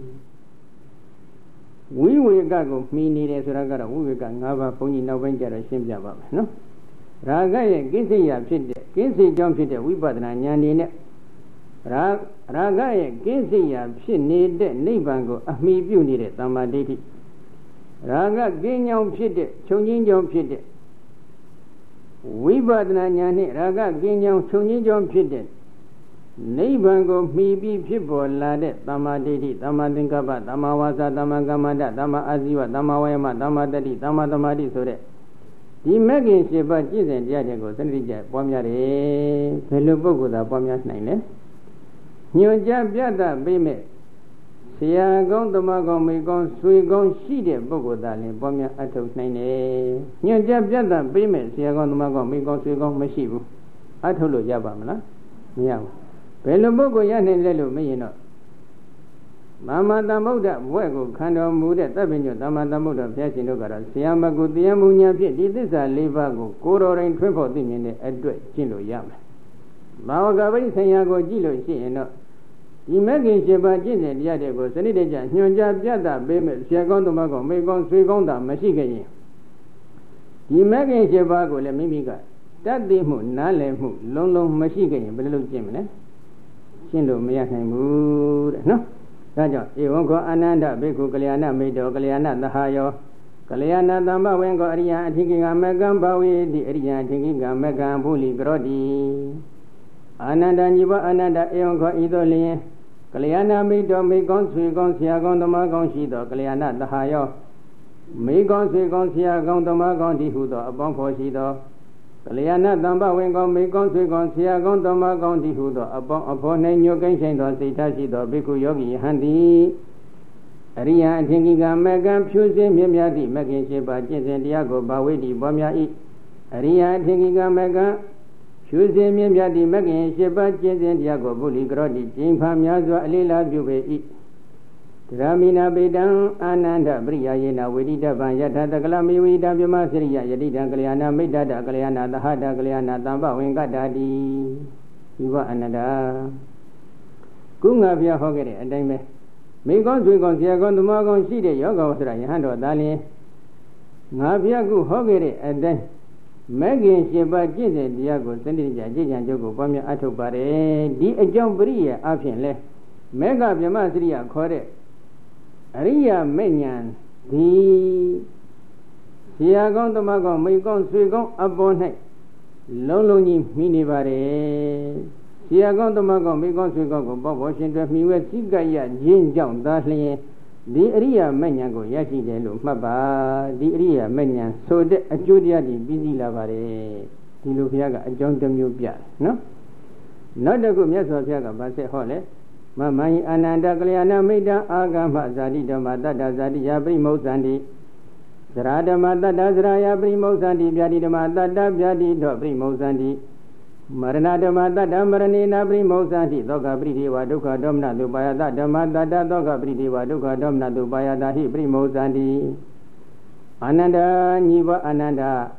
ဝိဝေကကိုမှီနေတယ်ဆိုတာကတော့ဝိဝေက၅ပါးဘုန်းကြီးနောက်ပိုင်းကျတော့ရှင်းပြပါမယ်နော်ရာဂရဲ့ကိစ္စရာဖြစ်တဲ့ကိစ္စကြောင့်ဖြစ်တဲ့ဝိပဿနာဉာဏ်နေနဲ့ရာရာဂရဲ့ကိစ္စရာဖြစ်နေတဲ့နိဗ္ဗာန်ကိုအမိပြုနေတဲ့သမ္မာဒိဋ္ဌိရာဂကင်းကြောင့်ဖြစ်တဲ့ခြုံငင်းကြောင့်ဖြစ်တဲ့ဝိပဿနာဉာဏ်နဲ့ရာဂကင်းကြောင့်ခြုံငင်းကြောင့်ဖြစ်တဲ့နိဗ္ဗာန်ကိုမှီပြီးဖြစ်ပေါ်လာတဲ့သမ္မာဒိဋ္ဌိသမ္မာသင်္ကပ္ပသမ္မာဝါစာသမ္မာကမ္မန္တသမ္မာအာဇီဝသမ္မာဝါယမသမ္မာတတိသမ္မာသမာဓိဆိုတဲ့ဒီမဂ္ဂင်၈ပါးကျင့်စဉ်တရားတွေကိုစနစ်တကျပွားများတယ်ဘယ်လိုပုဂ္ဂိုလ်သာပွားများနိုင်လဲညွန်ကြားပြတ်တာပေးမဲ့ဆရာကောင်းသမားကောင်းမိကောင်းဆွေကောင်းရှိတဲ့ပုဂ္ဂိုလ်သားလည်းပွားများအထုတ်နိုင်တယ်ညွန်ကြားပြတ်တာပေးမဲ့ဆရာကောင်းသမားကောင်းမိကောင်းဆွေကောင်းမရှိဘူးအထုတ်လို့ရပါမလားမရဘူးဘယ်လိုပုဂ္ဂိုလ်ရနိုင်လဲလို့မရင်တော့သမ္မာသမ္ဗုဒ္ဓဘွဲ့ကိုခံတော်မူတဲ့သဗ္ဗညုသမ္မာသမ္ဗုဒ္ဓဘုရားရှင်တို့ကတော့ဆရာမကုတရားမူညာဖြင့်ဒီသစ္စာ၄ပါးကိုကိုယ်တော်တိုင်ထွန်းဖော်သိမြင်တဲ့အတွက်ကျင့်လို့ရမယ်ဘာဝကပရိဆရာကိုကြည့်လို့ရှိရင်တော့ဒီမဂ္ဂင်၈ပါးကျင့်တဲ့တရားတွေကိုစနစ်တကျညွှန်ကြားပြသပေးမယ်ဆရာကောင်းသမားကောင်းမိကောင်းဆွေကောင်းတာမရှိခဲ့ရင်ဒီမဂ္ဂင်၈ပါးကိုလည်းမိမိကတတ်သိမှုနားလည်မှုလုံးလုံးမရှိခဲ့ရင်ဘယ်လိုလုပ်ကျင့်မလဲရှင်းလို့မရနိုင်ဘူးတဲ့နော်ဒါကြောင့်ဧဝံခောအာနန္ဒဘိက္ခုကလျာဏမိတ်တောကလျာဏသဟာယောကလျာဏသမ္ပဝေကောအရိယအထိကိကမကံဘဝေတိအရိယအထိကိကမကံဘုလိကရောတိအာနန္ဒညီဝအာနန္ဒဧဝံခောဤသို့လျင်ကလျာဏမိတ်တောမိကောင်းဆွေကောင်းဆရာကောင်းသမားကောင်းရှိသောကလျာဏသဟာယောမိကောင်းဆွေကောင်းဆရာကောင်းသမားကောင်းဒီဟုသောအပေါင်းဖော်ရှိသောကလျာဏသမ္ပဝေကောမိကောင်းဆွေကောင်းဆရာကောင်းသမားကောင်းဒီဟုသောအပေါင်းအဖော်နှင့်ညှို့ကိန်းဆိုင်သောစိတ်ထားရှိသောဘိက္ခုယောဂီယဟန်သည်အရိယအထင်ကြီးကမကံဖြူစင်မြတ်မြတ်သည့်မဂ္ဂင်၈ပါးကျင့်စဉ်တရားကိုဘာဝိတိပွားများ၏အရိယအထင်ကြီးကမကံဖြူစင်မြတ်မြတ်သည့်မဂ္ဂင်၈ပါးကျင့်စဉ်တရားကိုဘုလိကရောတိကျင့်ဖန်များစွာအလေးလာပြုပေ၏ဒရမိနာပေတံအာနန္ဒပရိယာယေနဝေဒိတဗံယထာတကလမေဝိတံပြမစရိယယတိတံကလျာဏမိတ္တတကလျာဏသဟတကလျာဏတမ္ပဝင်ကတ္တာတိဒီဝအနန္ဒာကုငါဘုရားဟောခဲ့တဲ့အတိုင်းပဲမိကောင်းဆွေကောင်းဆရာကောင်းသမားကောင်းရှိတဲ့ယောဂဝဆရာယဟန်တော်သားလျင်ငါဘုရားကုဟောခဲ့တဲ့အတိုင်းမဂ္ဂင်၈ပါးကျင့်တဲ့တရားကိုစနစ်တကျကျင့်ကြံကြုတ်ကိုပွားများအထုတ်ပါတယ်ဒီအကြောင်းပရိယအဖြစ်လဲမေဃဗြဟ္မစရိယခေါ်တဲ့အရိယာမေညာဒီဆရာကောင်းသမားကောင်းမိကောင်းဆွေကောင်းအပေါ်၌လုံးလုံးကြီးမိနေပါတယ်ဆရာကောင်းသမားကောင်းမိကောင်းဆွေကောင်းကိုပေါ့ပေါ့ရှင်တွဲမိဝဲစိကရခြင်းကြောင့်သာလျှင်ဒီအရိယာမေညာကိုရရှိတယ်လို့မှတ်ပါဒီအရိယာမေညာဆိုတဲ့အကျိုးတရားတွေပြီးစီးလာပါတယ်ဒီလိုဘုရားကအကြောင်းတစ်မျိုးပြတယ်နော်နောက်တစ်ခုမြတ်စွာဘုရားကဗာဆက်ဟောလဲ Mamahi Ananda Kalyana Mida Agama Zadi Dhamma Tata Zadi Yabri Mosandi Saradama Tata Zraya Primosandi Vyadi Dhamma Tata Vyadi Dobri Mosandi Marana Dhamma Tata Maranina Primosandi Doga Bridiwa Duka Domna Dubayada Dhamma Tata Doga Bridiwa Duka Domna Dubayada Hi Primosandi Ananda Niva Ananda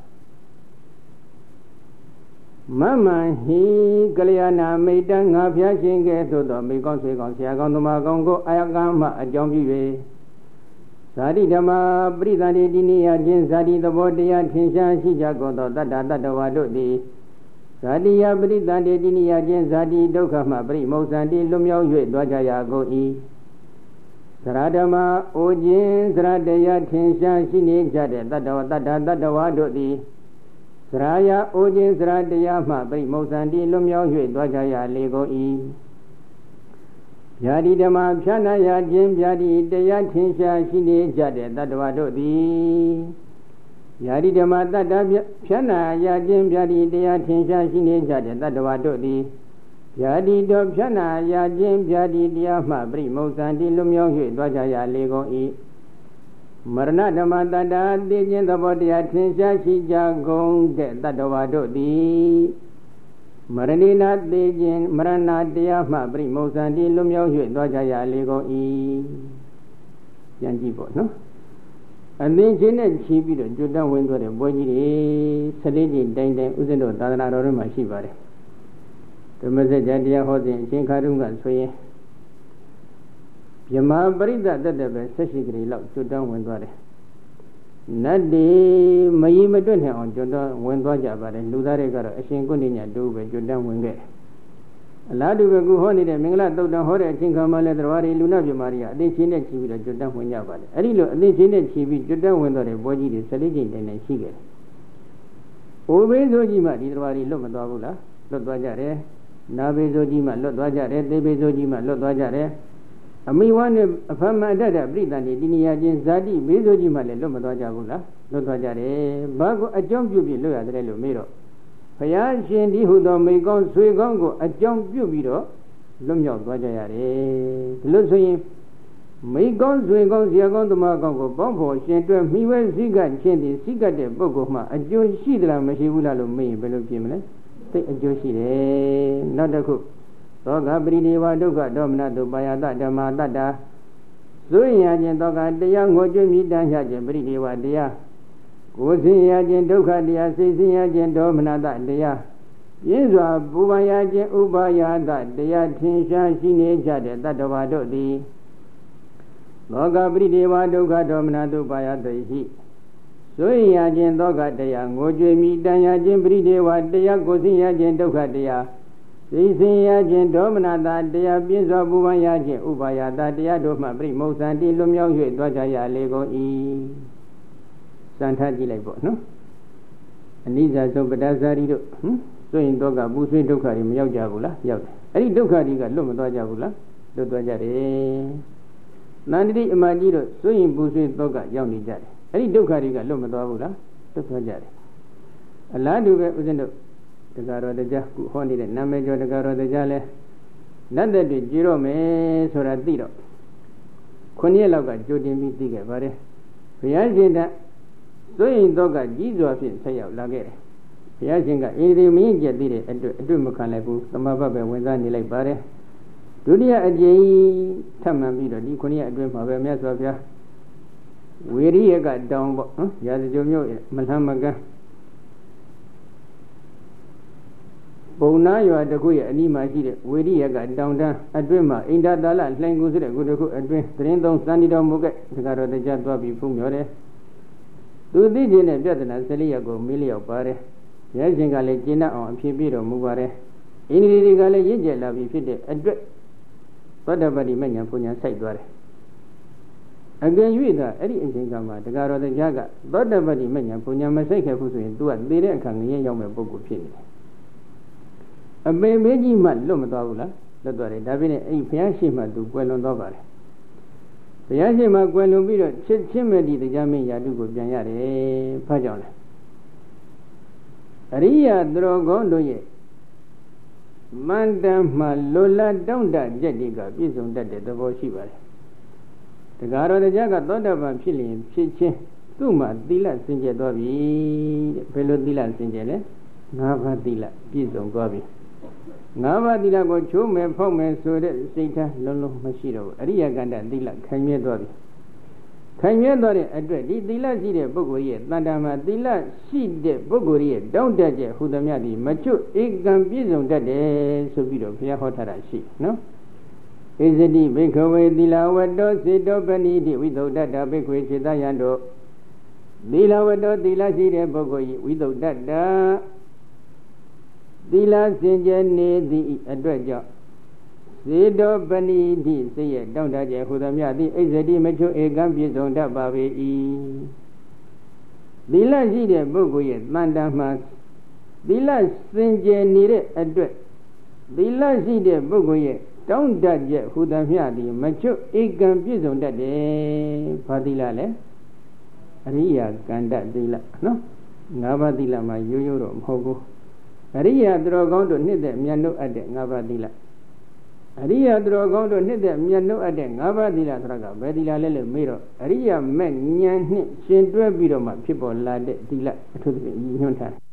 Mama Hi Kalyana Maiden Ngapya Shinge Toto Mikon Sikon Siakon Tumakongo Ayakama Ajombi Sadi Dhamma Pritani Diniya Jin Sadi Tabodaya Tinsha Shijakoto Tata Tata Wadodi Sadiya Pritani Diniya Jin Sadi Dokama Pri Mosandi Lumyo Yue Dwajaya Goi Saradama Ojin Saradaya Tinsha Shini Jade Tata Tata Tata Wadodi Saraya Ojin Saradaya Ma Pri Mosandi Lumyo Yue Dwajaya Legoi Yadi Dhamma Pshana Yajin Yadi Daya Tinsha Shini Jade Tadwa Dodi Yadi Dhamma Tata Pshana Yajin Yadi Daya Tinsha Shini Jade Tadwa Dodi Yadi Do Pshana Yajin Yadi Daya Ma Pri Mosandi Lumyo Yue Dwajaya Legoi Marana Dhamma Tata Dijin Tabodaya Tinsha Shijagong De Tadwa Dodi Maranina Dijin Marana Daya Ma Pri Mosandi Lumyo Yue Dwajaya Legoi Yanji Bo no Adin Chine Chibi Do Judan Window De Boji Saliji Dang Dang Uzendo Tadana Roma Shibare The Message Jadia Hosin Chinkarunga Soye Yama Barida Dadabe Sashigri Lok Judan Window Nadi Mayima don't have on Jordan when Dwaja, and Ludarega, a Shinkunia do with Jordan Wingate. A lad of a good honey, the Mingla, Doctor Hore, Chinkamala, the Wari, Lunavi Maria, they seen that she with a Jordan Winyaba. I didn't they seen that she with Jordan when the body is Saligin and a Shiga. Always Ojima, Idwari Lomadavula, Lodwajare, Nabe Zojima, Lodwajare, Debe Zojima, Lodwajare. Ami one a Fama Dada, Britani, Dinia Jin Zadi, Bezojima, Lomadwajabula, Lodwajare, Bago, a jump you be low at Relo Miro. Fayan Shendi who don't make on Swigongo, a jump you be do, Lumyo Dwajare, Lucy, make on Swigons, Yagon to Magongo, Bombo, Shentu, Miwa Zigan, Shendi, Sigate, Bogoma, a Jew Shidra, Mashivula, Lumi, Belopimle, take a Joshi, not a cook. Toga Bridiwa Duga Domna Dubayada Dhamma Tata Suyajin Toga Daya Ngojumi Danjajin Bridiwa Daya Kusiyajin Duga Daya Sisiyajin Domna Daya Yizwa Bubayajin Ubayada Daya Tinsha Shini Jade Tatawa Dodi Toga Bridiwa Duga Domna Dubayada Hi Suyajin Toga Daya Ngojumi Danjajin Bridiwa Daya Kusiyajin Duga Daya Sisiya Jin Domanata Dea Pinsa Bubaya Jin Ubaya Dea Doma Pri Mosandi Lumyo Yue Dwajaya Lego E Santaji Lebo, no? Anisa Sobadazari, so in Doga Busi Dokari Myojabula, Yav. Any Dokari got Lumadwajabula, Dodwajare Nandi Imagino, so in Busi Doga Yawni Jari. Any Dokari got Lumadwabula, Dodwajare. A lad who was in the The Garo the Jah, Honey, the Namajo, the Garo the Jale, none that did Jiro me Soratiro. Conielaga, Jodi Mitiga, Vare. Piaginda, so in Doga, Jesus of his say out Lagere. Piaginga, Iri Media did it at Dumukanabu, the Mababa, when Zani like Bare. Dunia a J. Tamamida, Diconia, dream of a mess of ya. Weary got down, Yazumio, Malhamaga. Bona, you are the Guya, Nima, Wedi, got down there, a dreamer, in that Dala, Language, a good a dream, train down Sandy down Mugat, the Garo de Jadwabi Fumore. Do the dinner better than Celia go, Millia Pare, Yazing Alegina or Pibiro Mubare. In the Gale Yella, we fit a dream. Whatever the mania Punya side were. Again, you either Eddie in Jingama, the Garo de Jaga, whatever the mania Punya Masaka Fusu, do a beer and can hear your book of Pin. A baby man, Lomadavula, the Dore, Davine, a Piashima to Guelon Dovare. Piashima Guelobiro, Chimedi, the Jami Yadugo Janyare, Pajone. Ria Drogondo ye. မန္တမှာလွတ်လပ်တောင့်တချက်တွေကပြည့်စုံတတ်တဲ့သဘောရှိပါတယ်တကားတော်တရားကသောတာပန်ဖြစ်လျင်ဖြစ်ချင်းသူ့မှာသီလစင်ကြယ်သွားပြီတဲ့ဘယ်လိုသီလစင်ကြယ်လဲငါးပါးသီလပြည့်စုံသွားပြီငါးပါးသီလကိုချိုးမယ်ဖောက်မယ်ဆိုတဲ့စိတ်ထားလုံးလုံးမရှိတော့ဘူးအရိယကန္တသီလခိုင်မြဲသွားပြီခိုင်မြဲသွားတဲ့အတွက်ဒီသီလရှိတဲ့ပုဂ္ဂိုလ်ရဲ့တန်တာမှာသီလရှိတဲ့ပုဂ္ဂိုလ်ရဲ့တောင့်တချက်ဟူသည်များသည်မချွတ်ဧကံပြည့်စုံတတ်တယ်ဆိုပြီးတော့ဘုရားဟောထားတာရှိနော်ဣဇတိဘိက္ခဝေသီလဝတ္တောစေတောပဏိတိဝိသုဒ္ဓတဘိက္ခွေခြေတယံတို့သီလဝတ္တောသီလရှိတဲ့ပုဂ္ဂိုလ်၏ဝိသုဒ္ဓတသီလစင်ကြယ်နေသည့်အတွက်ကြောင့်စေတောပဏိတိစိတ်ရဲ့တောင့်တချက်ဟူသည်များသည်ဣဇတိမချွတ်ဧကံပြည့်စုံတတ်ပါပေ၏သီလရှိတဲ့ပုဂ္ဂိုလ်ရဲ့တန်တမ်းမှာသီလစင်ကြယ်နေတဲ့အတွက်သီလရှိတဲ့ပုဂ္ဂိုလ်ရဲ့တောင့်တချက်ဟူသည်များသည်မချွတ်ဧကံပြည့်စုံတတ်တယ်ဘာသီလလဲအရိယာကန္တသီလနော်ငါးပါးသီလမှာရိုးရိုးတော့မဟုတ်ဘူးအရိယာသူတော်ကောင်းတို့နှစ်သက်မြတ်လို့အပ်တဲ့ငါးပါးသီလအရိယာသူတော်ကောင်းတို့နှစ်သက်မြတ်လို့အပ်တဲ့ငါးပါးသီလဆိုတာကဘယ်သီလလဲလို့မေးတော့အရိယာမဲ့ဉာဏ်နဲ့ရှင်တွဲပြီးတော့မှဖြစ်ပေါ်လာတဲ့သီလအထူးသဖြင့်ညွှန်ထား